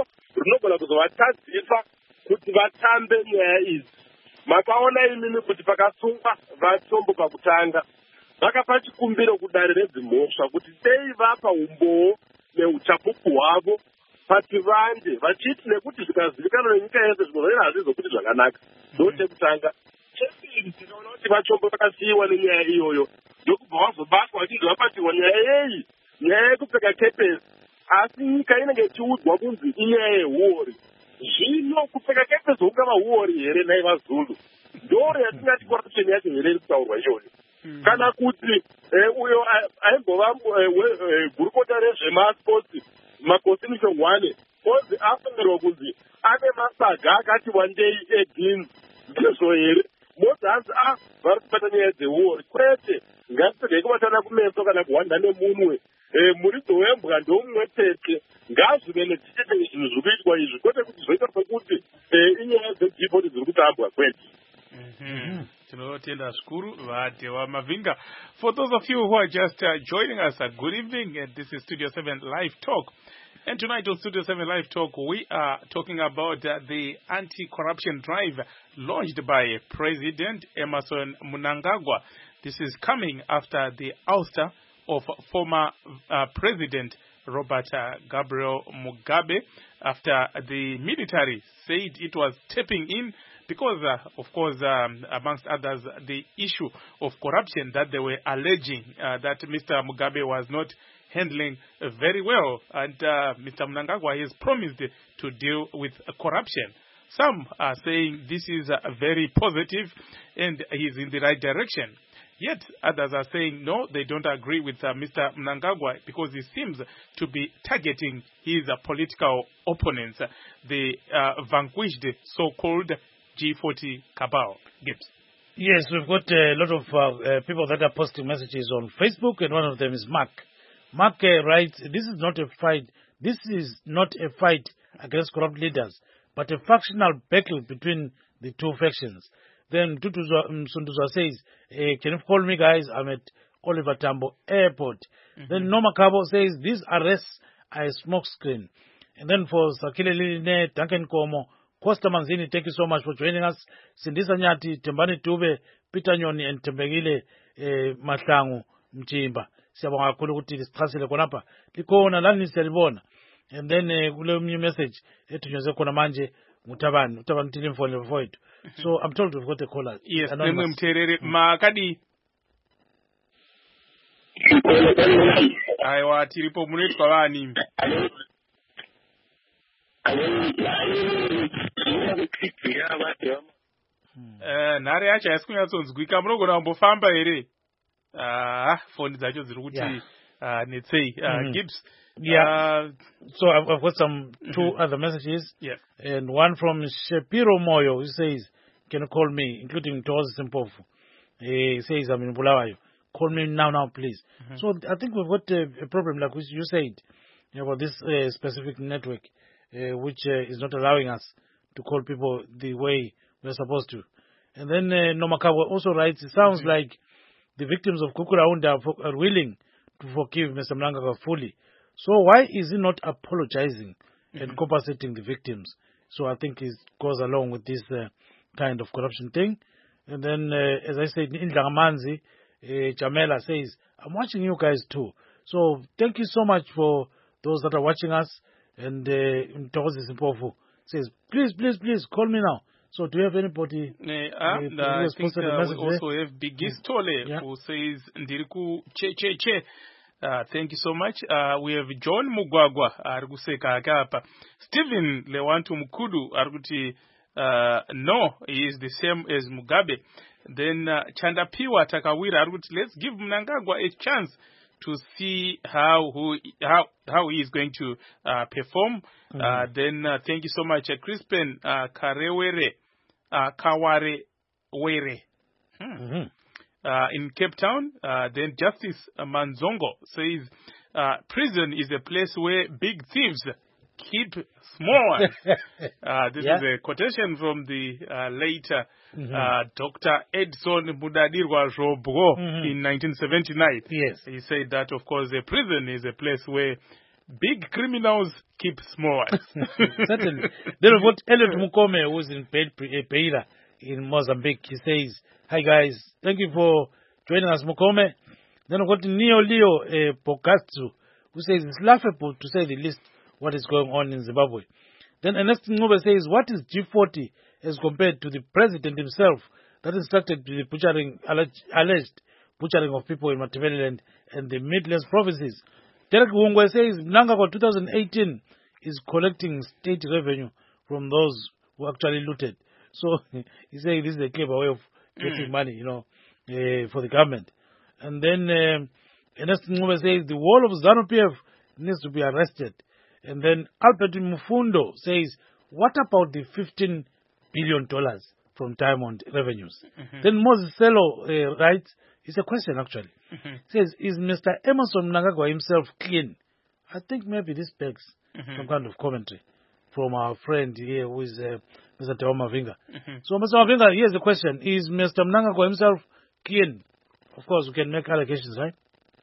rinogona kuzovatadzisa kuti vatambe nyaya idzi. Makaona imimi kuti pakasungwa vatombo pakutanga vakapa chikumbiro kudare redzimhosva kuti dei vapa umboo neuchapupu hwavo pati vande vachiti nekuti zvikazivikanwa nenyika yese zvinozvaira hazvizokuti zvakanaka. Ndochekutanga. Chepiri tinoona kuti vachombo vakasiyiwa nenyaya iyoyo ndokubva vazobatwa vachinzi vabatirwa nyaya yeyi, nyaya yekupfeka kepesi, asi nyika inenge ichiudzwa kunzi inyaya yehuori. Zvino kupfeka kepesi ungava huori here nai vaZulu? Ndoro yatingati corruption yacho here iri kutaurwa iyoyo. Kana kuti uyo aimbova gurukota rezvemasports makosimishon one ozi afundirwa kunzi ane masaga akati wandei ebeans. Ndizvo here? Mozanzi a vari kubata nyaya dzehuori. Kwete, ngatipfekei kubatana kumeso kana kuhwanda nemunwe. Muridzo wembwa ndomumwe chete. Ngazvive nechichete zvinhu zviri kuitwa izvi, kwete kuti zvoita sekuti inyaya dzedhipoti dziri kutambwa kwete. Tinotenda zvikuru vatewa Mavinga. For those of you who are just uh, joining us, uh, good evening. Uh, this is Studio seven Live Talk. And tonight on Studio seven Live Talk, we are talking about uh, the anti-corruption drive launched by President Emmerson Mnangagwa. This is coming after the ouster of former uh, President Robert uh, Gabriel Mugabe, after the military said it was tapping in because, uh, of course, um, amongst others, the issue of corruption that they were alleging uh, that Mister Mugabe was not handling uh, very well. And uh, Mister Mnangagwa has promised to deal with uh, corruption. Some are saying this is uh, very positive and he's in the right direction. Yet others are saying no, they don't agree with uh, Mister Mnangagwa because he seems to be targeting his uh, political opponents, uh, the uh, vanquished so-called G forty cabal. Gibbs. Yes, we've got a lot of uh, uh, people that are posting messages on Facebook, and one of them is Mark. Mark uh, writes, this is not a fight. This is not a fight against corrupt leaders, but a factional battle between the two factions. Then Tutu Sunduzwa says, eh, can you call me, guys? I'm at Oliver Tambo Airport. Mm-hmm. Then Noma Kabo says, these arrests are a smokescreen. And then for Sakile Liline, Duncan Komo, Costa Manzini, thank you so much for joining us. Sindisa Nyati, Tembani Tube, Peter Nyoni, and Tembegile eh, Matlangu Mchimba. Siyabonga kakhulu ukuthi sichasile khonapha. Likhona la niselibona. And then kule new message ethunyezwe khona manje nguThabani, uThabani uthile mfoni mfowethu. So I'm told we've got a caller. Yes, nemwe mtherere makadi. Aiwa tiripo munetwa vani. Eh, nhare yacho yasikunyatsodzwika munogona kumbofamba here. Ah, phone dzacho dziri kuti uh, netsei uh, mm-hmm. Gibbs. Yeah. Uh, so I've, I've got some two mm-hmm. other messages. Yeah. And one from Shapiro Moyo, who says, can you call me, including Tozi Simpofu. He says, I'm in Bulawayo. Call me now, now, please. Mm-hmm. So I think we've got a, a problem, like you said, you know, about this uh, specific network, uh, which uh, is not allowing us to call people the way we're supposed to. And then uh, Nomakawa also writes, it sounds mm-hmm. like the victims of Kukuraunda are willing to forgive Mister Mnangagwa fully. So why is he not apologizing mm-hmm. and compensating the victims? So I think it goes along with this uh, kind of corruption thing. And then, uh, as I said, Indra Manzi, uh, Jamela says, I'm watching you guys too. So thank you so much for those that are watching us. And Ntokozi uh, Simpofu says, please, please, please, call me now. So do you have anybody? Uh, uh, who I think uh, we also have Bigis Tole yeah. who says, Ndiriku Che Che Che. Uh, thank you so much. Uh, we have John Mugwagwa, Arguseka Agapa. Stephen Lewantu Mukudu, Arguti, uh, no, he is the same as Mugabe. Then uh, Chanda Piwa Takawira, Arguti, let's give Mnangagwa a chance to see how who how how he is going to uh, perform. Mm-hmm. Uh, then uh, thank you so much, uh, Crispin uh, Karewere, uh, Kaware Were. Hmm. Mm-hmm. Uh, in Cape Town, uh, then Justice Manzongo says, uh, prison is a place where big thieves keep small ones. uh, this yeah. is a quotation from the uh, late mm-hmm. uh, Doctor Edson Mudadirwa Robgo mm-hmm. in nineteen seventy-nine. Yes. He said that, of course, a prison is a place where big criminals keep small ones. Certainly. Then we've got Elliot Mukome, who's in Pe- Pe- Pereira in Mozambique. He says, hi guys, thank you for joining us, Mukome. Then we've got Neo Leo uh, Pokatsu, who says it's laughable to say the least what is going on in Zimbabwe. Then Ernest Ngube says, what is G forty as compared to the president himself that instructed the butchering, alleged, alleged butchering of people in Matabeleland and the Midlands provinces? Derek Wungwe says, Mnangagwa twenty eighteen is collecting state revenue from those who actually looted. So he's saying this is a clever way of getting mm. money, you know, uh, for the government. And then um, Ernest Ngube says, the wall of ZANU P F needs to be arrested. And then Albert Mufundo says, what about the fifteen billion dollars from Diamond revenues? Mm-hmm. Then Moses Sello uh, writes, it's a question actually. Mm-hmm. Says, is Mister Emerson Mnangagwa himself clean? I think maybe this begs mm-hmm. some kind of commentary from our friend here who is uh, Mister Teo Mavinga. Mm-hmm. So Mister Mavinga, here's the question. Is Mister Mnangagwa himself clean? Of course, we can make allegations, right?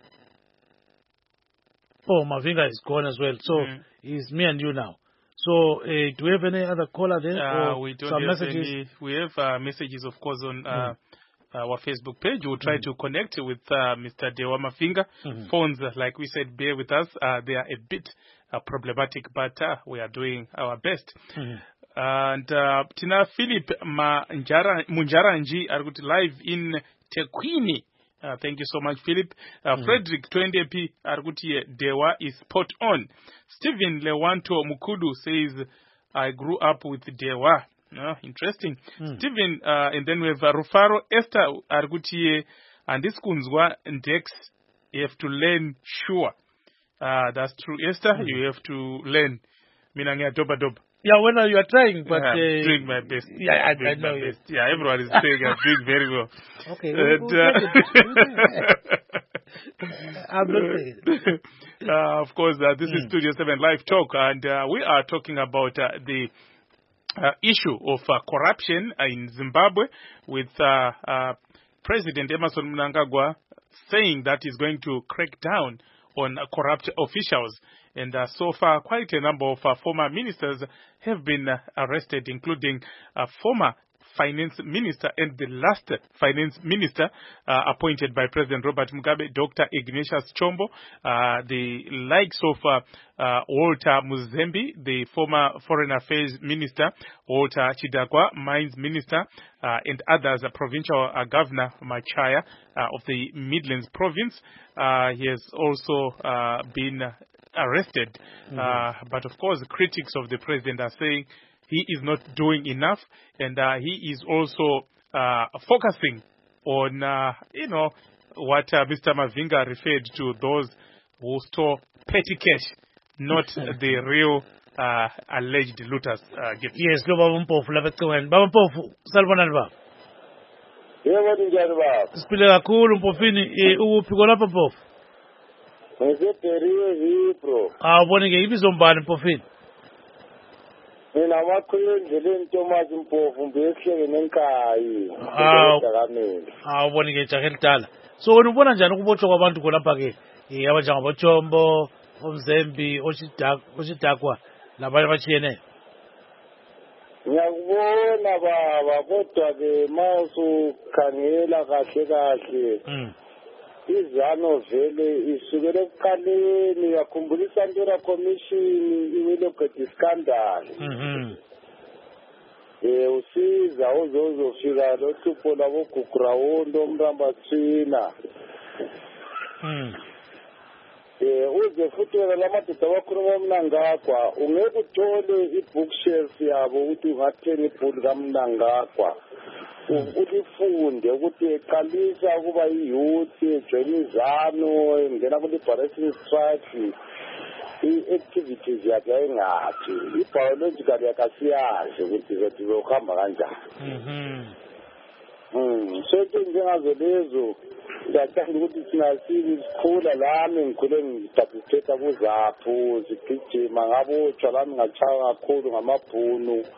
Oh, Mavinga is gone as well. So mm-hmm. it's me and you now. So uh, do we have any other caller there? Uh, or we don't some have messages? any. We have uh, messages, of course, on uh, mm-hmm. our Facebook page. We'll try mm-hmm. to connect with uh, Mister Dewa Mavinga. Mm-hmm. Phones, like we said, bear with us. Uh, they are a bit uh, problematic, but uh, we are doing our best. Mm-hmm. And uh, Tina Philip Manjara, Munjaranji are live in Tekwini. Uh, thank you so much, Philip. Uh, mm. Frederick Twendepi Arguti Dewa is spot on. Stephen Lewanto Mukudu says, I grew up with Dewa. Uh, interesting. Mm. Stephen, uh, and then we have uh, Rufaro Esther Arguti and this Kunzwa Dex. You have to learn, sure. Uh, that's true, Esther. Mm. You have to learn. Minanga doba doba. Yeah, well, you are trying, but... Yeah, I'm uh, doing my best. Yeah, I, doing I know. my best. Yeah, everyone is saying I'm doing very well. Okay. And, We'll, uh, I'm not saying uh, Of course, uh, this mm. is Studio seven Live Talk, and uh, we are talking about uh, the uh, issue of uh, corruption in Zimbabwe with uh, uh, President Emerson Mnangagwa saying that he's going to crack down on uh, corrupt officials. And uh, so far, quite a number of uh, former ministers have been uh, arrested, including a former finance minister and the last finance minister uh, appointed by President Robert Mugabe, Doctor Ignatius Chombo, uh, the likes of uh, uh, Walter Muzembi, the former foreign affairs minister, Walter Chidagwa, mines minister, uh, and others, uh, provincial uh, governor Machaya uh, of the Midlands province. Uh, he has also uh, been arrested. Mm-hmm. Uh, but of course, critics of the president are saying he is not doing enough, and uh, he is also uh, focusing on, uh, you know, what uh, Mister Mavinga referred to, those who store petty cash, not the real uh, alleged looters. Uh, yes, no, Baba Mpofu, Labetkoen. Baba Mpofu, salvona alba. Yebo njani baba? Sipile kakhulu Mpofini, upiko lapha Mpofu. Ngiseperiwe hipro. Ah, ubone ke ibizo mbani Mpofini? Mina wakhulu endleleni Thomas Mpofu ngiyehleke nenkayi. Ah, ah ubone ke jahe lidala. So wena ubona njani ukubotshwa kwabantu khonapha ke? Eh abanjengabotshombo, omzembi, oshidakwa, oshidakwa labanye abachiyeneyo. Ngiyakubona baba kodwa ke mawusu khangela kahle kahle. Mhm. Izano vele isukele ekuqaleni yakhumbulisa Ntela Commission iwile kwethi scandal. Mhm. Eh usiza uzozofika lo hlupho labo Gugrawondo Mramba Thina. Mhm. Eh uze futhi wena lamadoda wakhuluma Mnangagwa ungeke uthole ibookshelf yabo ukuthi ungathenga ibhuku kaMnangagwa. Ulifunde ukuthi eqalisa kuba iyouth ejoin izano ngena ku liberation strike i-activities yakhe ayingathi i-biological yakasiyazi ukuthi zethu zokuhamba kanjani. Mhm. Mhm. So into njengazo lezo ngiyathanda ukuthi thina sikhula lami ngikhule ngiparticipate kuzapho sigijima ngabotshwa lami ngachaya kakhulu ngamabhunu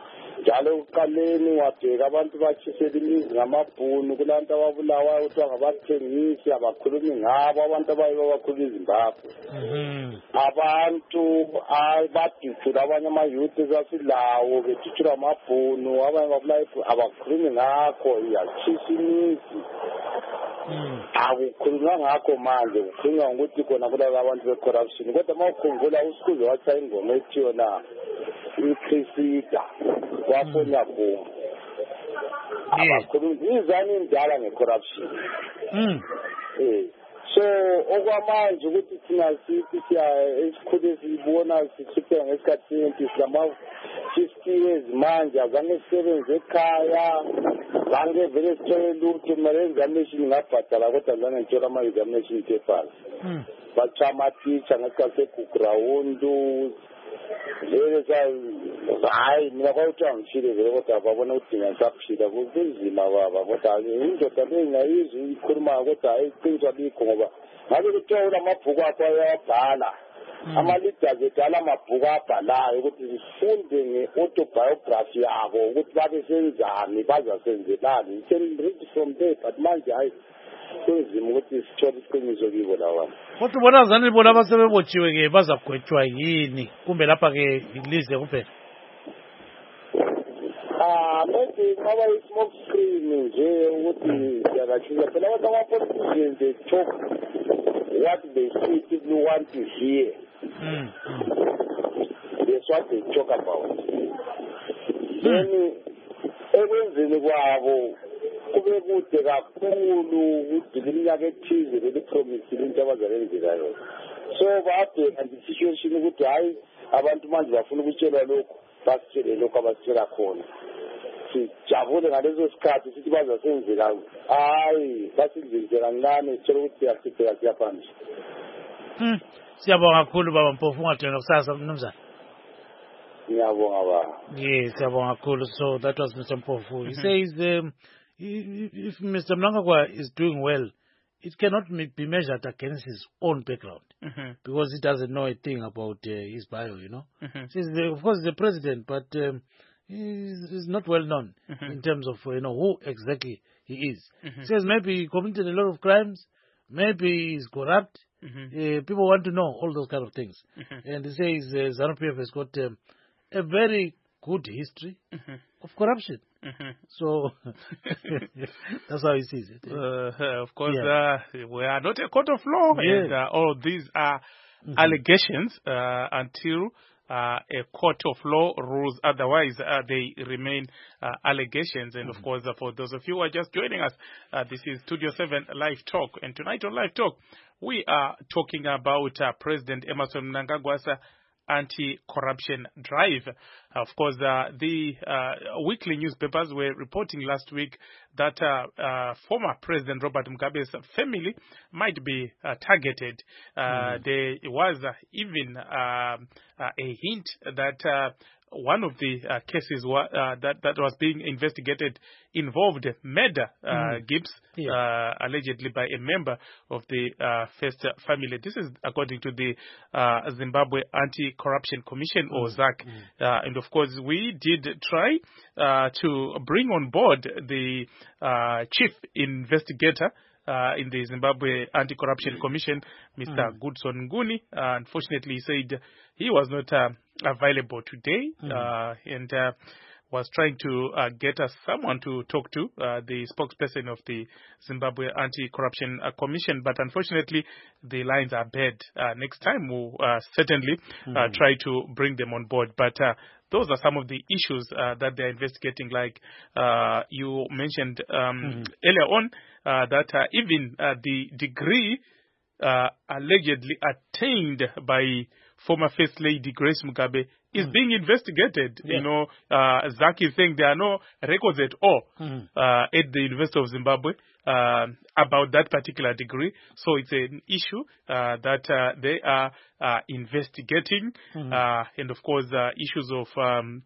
njalo ekuqaleni wabheka abantu batshisela imizi ngamabhunu kulantu ababulawayo kuthiwa ngabathengisi abakhulumi ngabo abantu abayibo bakhuluma iZimbabwe. Abantu abadicula abanye amayouth esasilawo bethuthula amabhunu abanye babulayo abakhulumi ngakho iyatshisa imizi. Akukhulunywa ngakho manje kukhulunywa ngokuthi khona kulaba abantu be-corruption kodwa uma ukhumbula uSikhuze watshaya ingoma ethi yona iChrisida wafonya bomu abakhulumi izani indala nge-corruption. Eh so okwamanje ukuthi thina sithi siya esikhule sibona sikhiphe ngesikhathi senti silama fifty years manje azange sisebenze ekhaya zange vele sithole lutho kumele examination ngabhadala kodwa azange ngithola ama-examination papers. Bachama teacher ngesikhathi sekugrawundu vele hayi mina kwakuthiwa ngishile vele kodwa babona ukuthi ngisaphila kunzima baba kodwa indoda le ngayizwi ikhuluma kodwa hayi iqiniso alikho ngoba ngabe kuthiwa ulamabhuku akho ayabhala ama-leaders edala amabhuku abhalayo ukuthi sifunde nge-autobiography yabo ukuthi babe senzani bazasenzelani. You can read from there but manje hayi kunzima ukuthi sithole isiqiniso kibo lawa. Kodwa bona zani bona abasebebotshiwe-ke bazagwetshwa yini kumbe lapha-ke lize kuphela? Ah, maybe ngaba i-smoke screen nje ukuthi siyakatshisa phela abantu ama-politicians they talk what they see people want to hear. Mm. That's what they talk about. Then ekwenzeni kwabo kube kude kakhulu ukuthi iminyaka ethize belipromisile into abazalenzela yona. So babheka nge-situation ukuthi hayi abantu manje bafuna ukutshelwa lokhu basitshele lokhu abasitshela khona. Sijabule ngalezo sikhathi sithi bazasenzela hayi basidlise kancane sitshela ukuthi siyachitheka siyaphambili. Hmm. Siyabonga kakhulu baba Mpofu ungathena kusasa mnumzana. Ngiyabonga baba. Yes, siyabonga kakhulu. So that was Mister Mpofu. He says um, if Mister Mnangagwa is doing well, it cannot be measured against his own background mm-hmm. because he doesn't know a thing about uh, his bio, you know. Mm-hmm. Says the, of course, he's the president, but um, he's, he's not well known mm-hmm. in terms of, you know, who exactly he is. Mm-hmm. Says maybe he committed a lot of crimes, maybe he's corrupt. Mm-hmm. Uh, people want to know all those kind of things. Mm-hmm. And he says uh, ZANU P F has got um, a very good history mm-hmm. of corruption. Mm-hmm. So that's how he sees it. Uh, of course, yeah. uh, we are not a court of law, yeah. and uh, all of these are mm-hmm. allegations uh, until uh, a court of law rules otherwise. Uh, they remain uh, allegations. And mm-hmm. of course, uh, for those of you who are just joining us, uh, this is Studio seven Live Talk. And tonight on Live Talk, we are talking about uh, President Emmerson Mnangagwa's anti-corruption drive. Of course, uh, the uh, weekly newspapers were reporting last week that uh, uh, former President Robert Mugabe's family might be uh, targeted. Uh, mm. There was uh, even uh, uh, a hint that uh, one of the uh, cases wa- uh, that, that was being investigated involved murder, uh, mm. Gibbs, yeah. uh, allegedly by a member of the uh, First family. This is according to the uh, Zimbabwe Anti-Corruption Commission, mm. or Z A C. Mm. Uh, and of course, we did try uh, to bring on board the uh, chief investigator Uh, in the Zimbabwe Anti-Corruption Commission, Mister Mm. Goodson Nguni. Uh, unfortunately, he said he was not uh, available today mm. uh, and uh, was trying to uh, get us someone to talk to, uh, the spokesperson of the Zimbabwe Anti-Corruption uh, Commission. But unfortunately, the lines are bad. Uh, next time, we'll uh, certainly mm. uh, try to bring them on board. But uh, those are some of the issues uh, that they're investigating, like uh, you mentioned um, mm-hmm. earlier on, uh, that uh, even uh, the degree uh, allegedly attained by former First Lady Grace Mugabe is mm. being investigated. Yeah. You know, uh, Z A C is saying there are no records at all mm. uh, at the University of Zimbabwe uh, about that particular degree. So it's an issue uh, that uh, they are uh, investigating. Mm. Uh, and of course, uh, issues of um,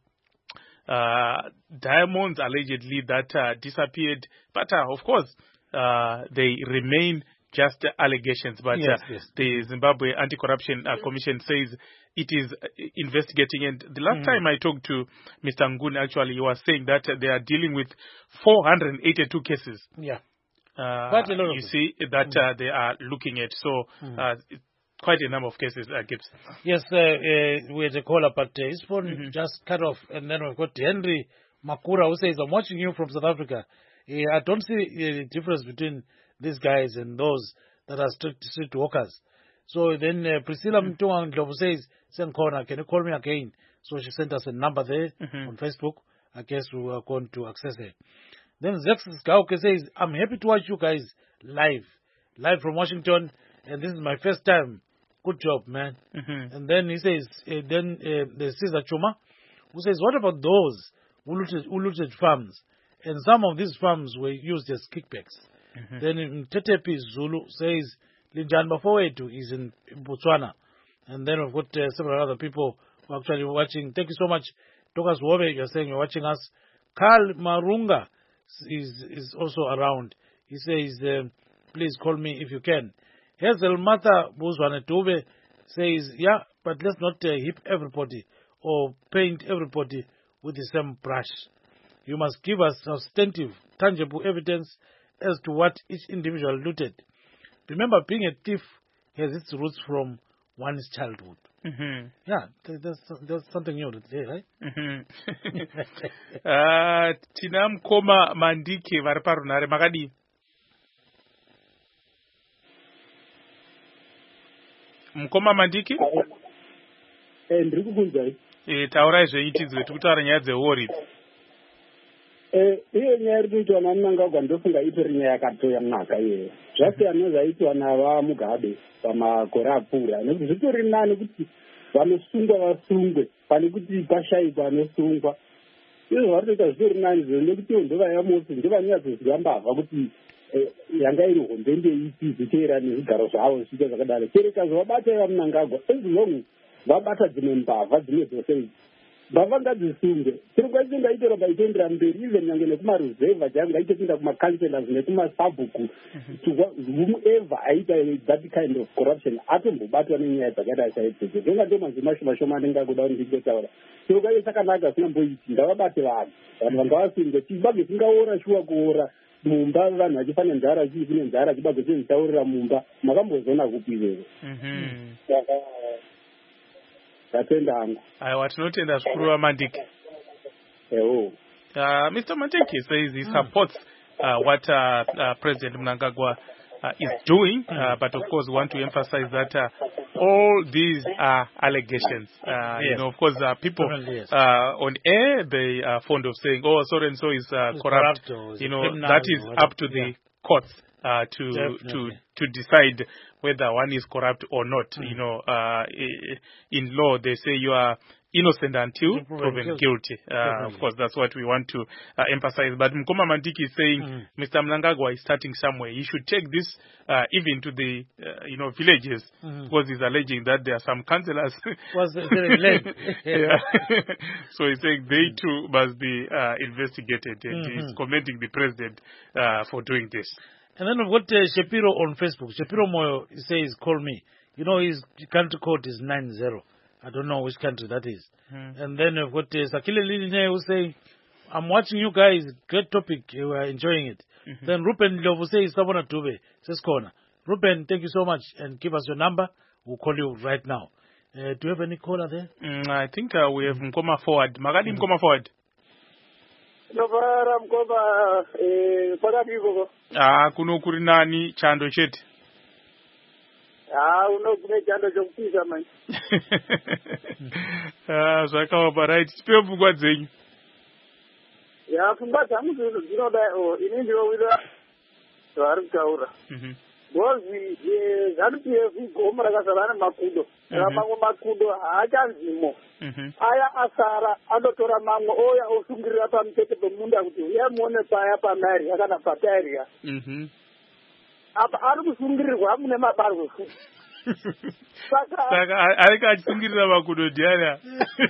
uh, diamonds allegedly that uh, disappeared. But uh, of course, uh, they remain just allegations, but yes, uh, yes. the Zimbabwe Anti-Corruption uh, Commission says it is investigating. And the last Mm. time I talked to Mister Ngun, actually, he was saying that they are dealing with four hundred eighty-two cases. Yeah. Uh, Quite a lot of you them. see that uh, they are looking at. So uh, it's quite a number of cases, uh, Gibbs. Yes, uh, uh, we had a caller, but uh, his phone Mhm. just cut off. And then we've got Henry Makura who says, I'm watching you from South Africa. Uh, I don't see a difference between these guys and those that are street, street walkers. So then uh, Priscilla Mtunga Ndlovu says, Sen Corner, can you call me again? So she sent us a number there Mhm. on Facebook. I guess we are going to access it. Then Zex Gauke says, I'm happy to watch you guys live. Live from Washington. And this is my first time. Good job, man. Mhm. And then he says, uh, then uh, there's Caesar Chuma, who says, what about those who looted, who looted farms? And some of these farms were used as kickbacks. Mhm. Then Tetepi Zulu says, Linjan Bafoetu is in, in Botswana. And then we've got uh, several other people who are actually watching. Thank you so much. Tokas Wobe, you're saying you're watching us. Carl Marunga is, is also around. He says, um, please call me if you can. Hazel Mata Buzwanetube says, yeah, but let's not uh, hip everybody or paint everybody with the same brush. You must give us substantive, tangible evidence as to what each individual looted. Remember, being a thief has its roots from one's childhood. Mm-hmm. Yeah, there's, there's something new today, right? Mm-hmm. uh, tina Mkoma Mandike vari parunare makadi. Mkoma Mandike? Eh, ndiri kukunzai. Eh, taurai zveitidzwe tikutaura nyaya dzewori. Eh, iyo nyaya iri kuitwa naMnangagwa ndofunga itori nyaya yakatoyanaka iyoyo. Zvasiyana nezvaitwa navaMugabe pamakore apfuura. Nekuti zvitori nani kuti vanosungwa vasungwe pane kuti pashayikwa anosungwa. Izvo zvari kuita zvitori nani zvo nekuti ndova yaMosi ndovanyazoziva mbavha kuti yanga iri hombe ndeipi zvichera nezvigaro zvavo zvichita zvakadaro. Chereka zvavabata vaMnangagwa as long vabata dzimwe mbavha dzimwe dzose idzi. Mbavha ngadzisunge. Chirongwa icho ngaitora paitendera mberi even nyange nekumaruzevha change ngaitopinda kumakanselas nekumasabhuku. Whoever aita that kind of corruption atombobatwa nenyaya dzakadai saidzodzo. Ndongatoma mashoma shoma anenge akuda kuti ndingotaura. Chirongwa icho chakanaka sinamboiti ngavabate vanhu. Vanhu vangavasunge. Chibage chingaora shuwa kuora. Mumba vanhu vachifana nzara chii kune nzara chibage chezvitaurira mumba makambozona kupi izvezvo. Tatenda hangu. Aiwa tinotenda zvikuru vaMandike. Ewo. Uh, Mister Mandike says he supports uh, what uh, uh, President Mnangagwa uh, is doing, uh, but of course we want to emphasize that uh, all these are allegations. Uh, yes. You know, of course, uh, people yes. uh, on air, they are fond of saying, oh, so and so is uh, corrupt. corrupt you know, that is up to the yeah. courts uh, to Definitely. to to decide whether one is corrupt or not. Mm. You know, uh, in law, they say you are innocent until proven, proven guilty. guilty. Uh, of course, that's what we want to uh, emphasize. But Mkoma Mandike is saying mm. Mister Mnangagwa is starting somewhere. He should take this uh, even to the uh, you know villages, mm-hmm. because he's alleging that there are some councillors. Was the yeah. So he's saying they too must be uh, investigated, and mm-hmm. he's commending the president uh, for doing this. And then we've got uh, Shapiro on Facebook. Shapiro Moyo says, call me. You know, his country code is nine zero. I don't know which country that is. Mm. And then we've got uh, Sakile Liline who say, I'm watching you guys. Great topic. You are enjoying it. Mm-hmm. Then Rupen Lovu says, Sabona Tube. Says corner. Rupen, thank you so much. And give us your number. We'll call you right now. Uh, do you have any caller there? Mm, I think uh, we have Mkoma forward. Magadi mm-hmm. Mkoma forward. Novara Mkoma, eh, pakati ikoko. Ah, kuno kuri nani chando chete. Ah, unogune chando chokupisa manje. Ah, zvakaoma right. Tipe pfungwa dzenyu. Ya, pfungwa dzangu dzinoda ini ndinowira zvari kutaura. Mhm. Bozi zvaruti gomo rakazara nemakudo. Ramamwe makudo haachanzimo. Aya asara anotora mamwe oya osungirira pamutete pemunda kuti uya muone paya pamari kana patairiya. Mhm. Apa ari kusungirirwa mune mabarwe futi. Saka ari kachisungirira makudo ndiana.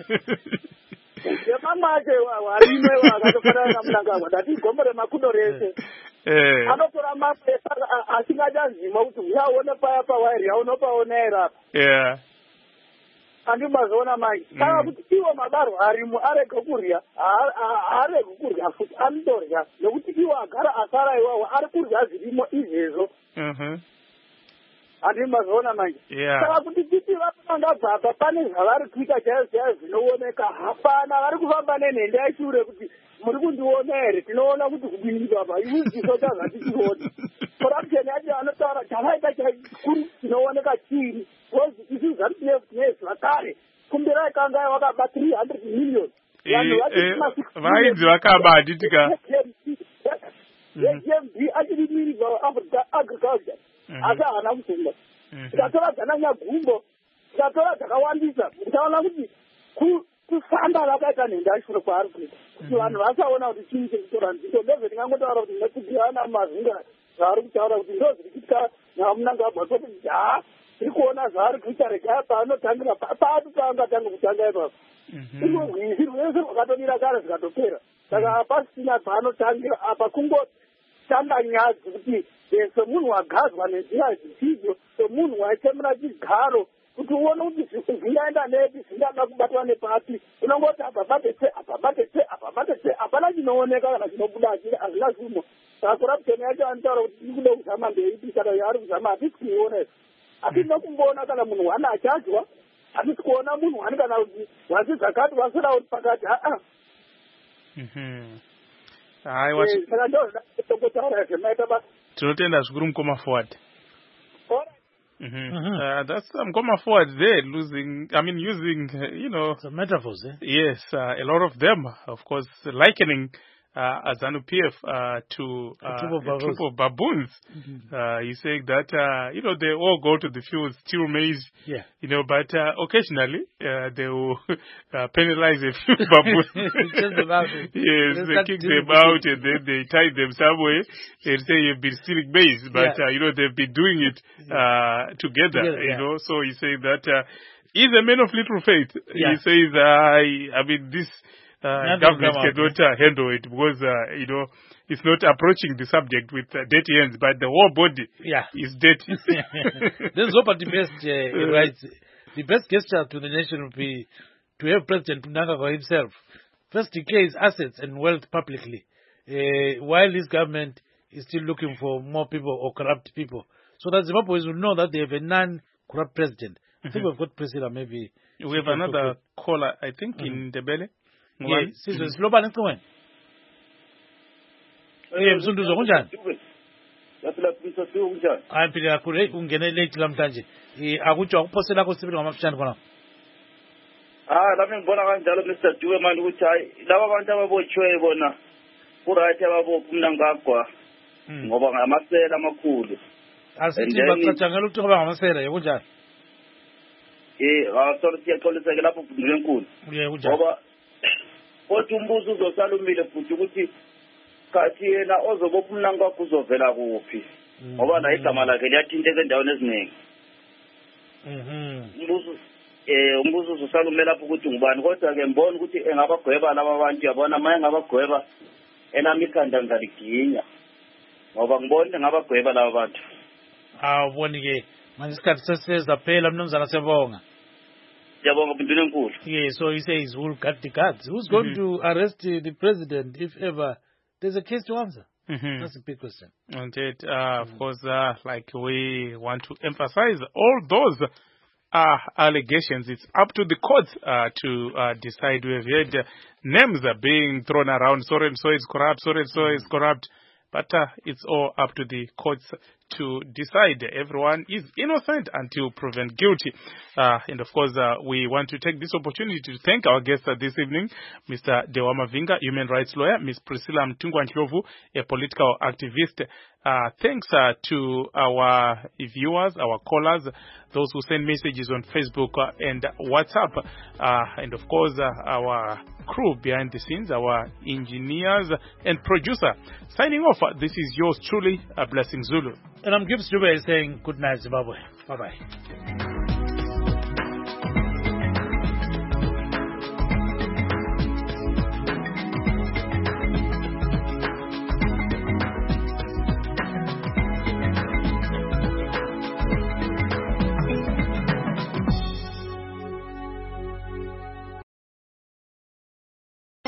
Yemama ake warimwe wakatofanana naMnangagwa ndati gombo remakudo rese. Eh. Anotora mamwe asingachazima kuti uyaone paya pawairi yaunopaonera. Yeah. andimazoona manje kana kuti iwo mabarwa arimo arega kurya arega kurya futi andorya nokuti iwo agara asara iwawo ari kurya zvirimo izvezvo andimazoona manje saka kuti titi vapananga baba pane zvavari kuita chaivo chaivo zvinooneka hapana vari kufamba nenhende yashure kuti muri kundiona here tinoona kuti kudini baba iuziso tazvatichiona corruption yacho anotaura chavaita chakuru chinooneka chiri kozi isu zvatinotinezi vakare kumbirai kanga wakaba three hundred million vaidzi vakaba hatitika G M B achiri minister of Africa agriculture asi haana kusunga tikatora dzananyagumbo tikatora dzakawandisa tikaona kuti kufamba vakaita nhenda yashure kwaari kuita kuti vanhu vasaona kuti chii chekutora nzito ndozvendingangotaura kuti nekudhiyana mumazinga zvaari kutaura kuti ndo zviri kuitika namunangagwa kuti ha tiri kuona zvaari kuita regai paanotangira paati paangatanga kutanga ipapo izvozvizvi rwese rwakatodira kare zvikatopera saka hapasina paanotangira apa kungotanga nyadzi kuti semunhu wagazwa nenzira dzisidzo semunhu waichemura chigaro kuti uone kuti zvingaenda nepi zvingada kubatwa nepapi unongoti apa batete apa batete apa batete hapana chinooneka kana chinobuda chiri hazvina zvimo saka corruption yacho anotaura kuti tiri kuda kuzama ndeiti kana yaari kuzama hatisi kuiona izvo hatina kumboona kana munhu wani achadya hatisi kuona munhu wani kana kuti wasi zvakati wasira kuti pakati aa saka ndozvodaotaura zvemaita basa tinotenda zvikuru mukoma forward. Mm-hmm. Mm-hmm. Uh, that's um, Mkoma forward there losing, I mean, using, uh, you know, some metaphors, eh? Yes, uh, a lot of them, of course, likening uh, ZANU P F uh, to uh, a, troop a troop of baboons. Mm-hmm. Uh, he's saying that, uh, you know, they all go to the fields, steal maize, yeah. you know, but uh, occasionally uh, they will uh, penalize a few baboons. Yes, they, they kick them out and then they tie them somewhere and say you've been stealing maize, but, yeah. uh, you know, they've been doing it uh, together, together, you yeah. know, so he's saying that uh, he's a man of little faith. Yeah. He says, uh, I, I mean, this Uh, government cannot uh, handle it because, uh, you know, it's not approaching the subject with uh, dirty hands, but the whole body yeah. is dirty. Let's hope the best, uh, right? The best gesture to the nation would be to have President Mnangagwa himself first declare his assets and wealth publicly, uh, while his government is still looking for more people or corrupt people, so that Zimbabweans will know that they have a non-corrupt president. Mm-hmm. I think we've got Priscilla, maybe. We have another caller, I think, mm-hmm. in Ndebele. Yes, sizwe siloba nesiqweni. Eh msunduzo kunjani? Yaphila kupisa siyo kunjani? Ayiphila kakhulu ungene late namhlanje. Eh akuthiwa kuphosela kosibili ngamafishane khona. Ah, lami ngibona kanjalo Mister Dube manje ukuthi hayi laba abantu ababochwe bona kuright ababopha Mnangagwa ngoba ngamasela amakhulu. Asithi baqathangela ukuthi ngoba ngamasela yekunjani? Eh, awasolo siyaxolisa ke lapho kudlule enkulu. Uye kunjani? Ngoba kodwa umbuzo uzosalumile futhi ukuthi kathi yena ozobopha Mnangagwa uzovela kuphi ngoba la igama lakhe liyathinteka endaweni eziningi. Mhm. Umbuzo eh umbuzo uzosalumela lapho ukuthi ngubani kodwa ke ngibona ukuthi engabagweba laba abantu yabona maye ngabagweba enami ikhanda ngaliginya ngoba ngibona ngabagweba laba bantu. Ah uboni ke manje isikhathi seseza phela mnumzana Sebonga. Yeah, so he says who'll cut the cards. Who's going mm-hmm. to arrest uh, the president if ever there's a case to answer? Mm-hmm. That's a big question. Indeed, uh, mm-hmm. of course, uh, like we want to emphasize all those uh, allegations. It's up to the courts uh, to uh, decide. We've heard uh, names are being thrown around. So and so is corrupt. So and so is corrupt. But uh, it's all up to the courts to decide. Everyone is innocent until proven guilty. Uh, and of course, uh, we want to take this opportunity to thank our guests uh, this evening, Mister Dewa Mavinga, human rights lawyer, Miz Priscilla Mtungwa-Ndlovu, a political activist. Uh, thanks uh, to our viewers, our callers, those who send messages on Facebook uh, and WhatsApp. Uh, and of course, uh, our crew behind the scenes, our engineers and producer. Signing off, uh, this is yours truly, a Blessing Zulu. And I'm Gibbs Dube saying good night, Zimbabwe. Bye-bye.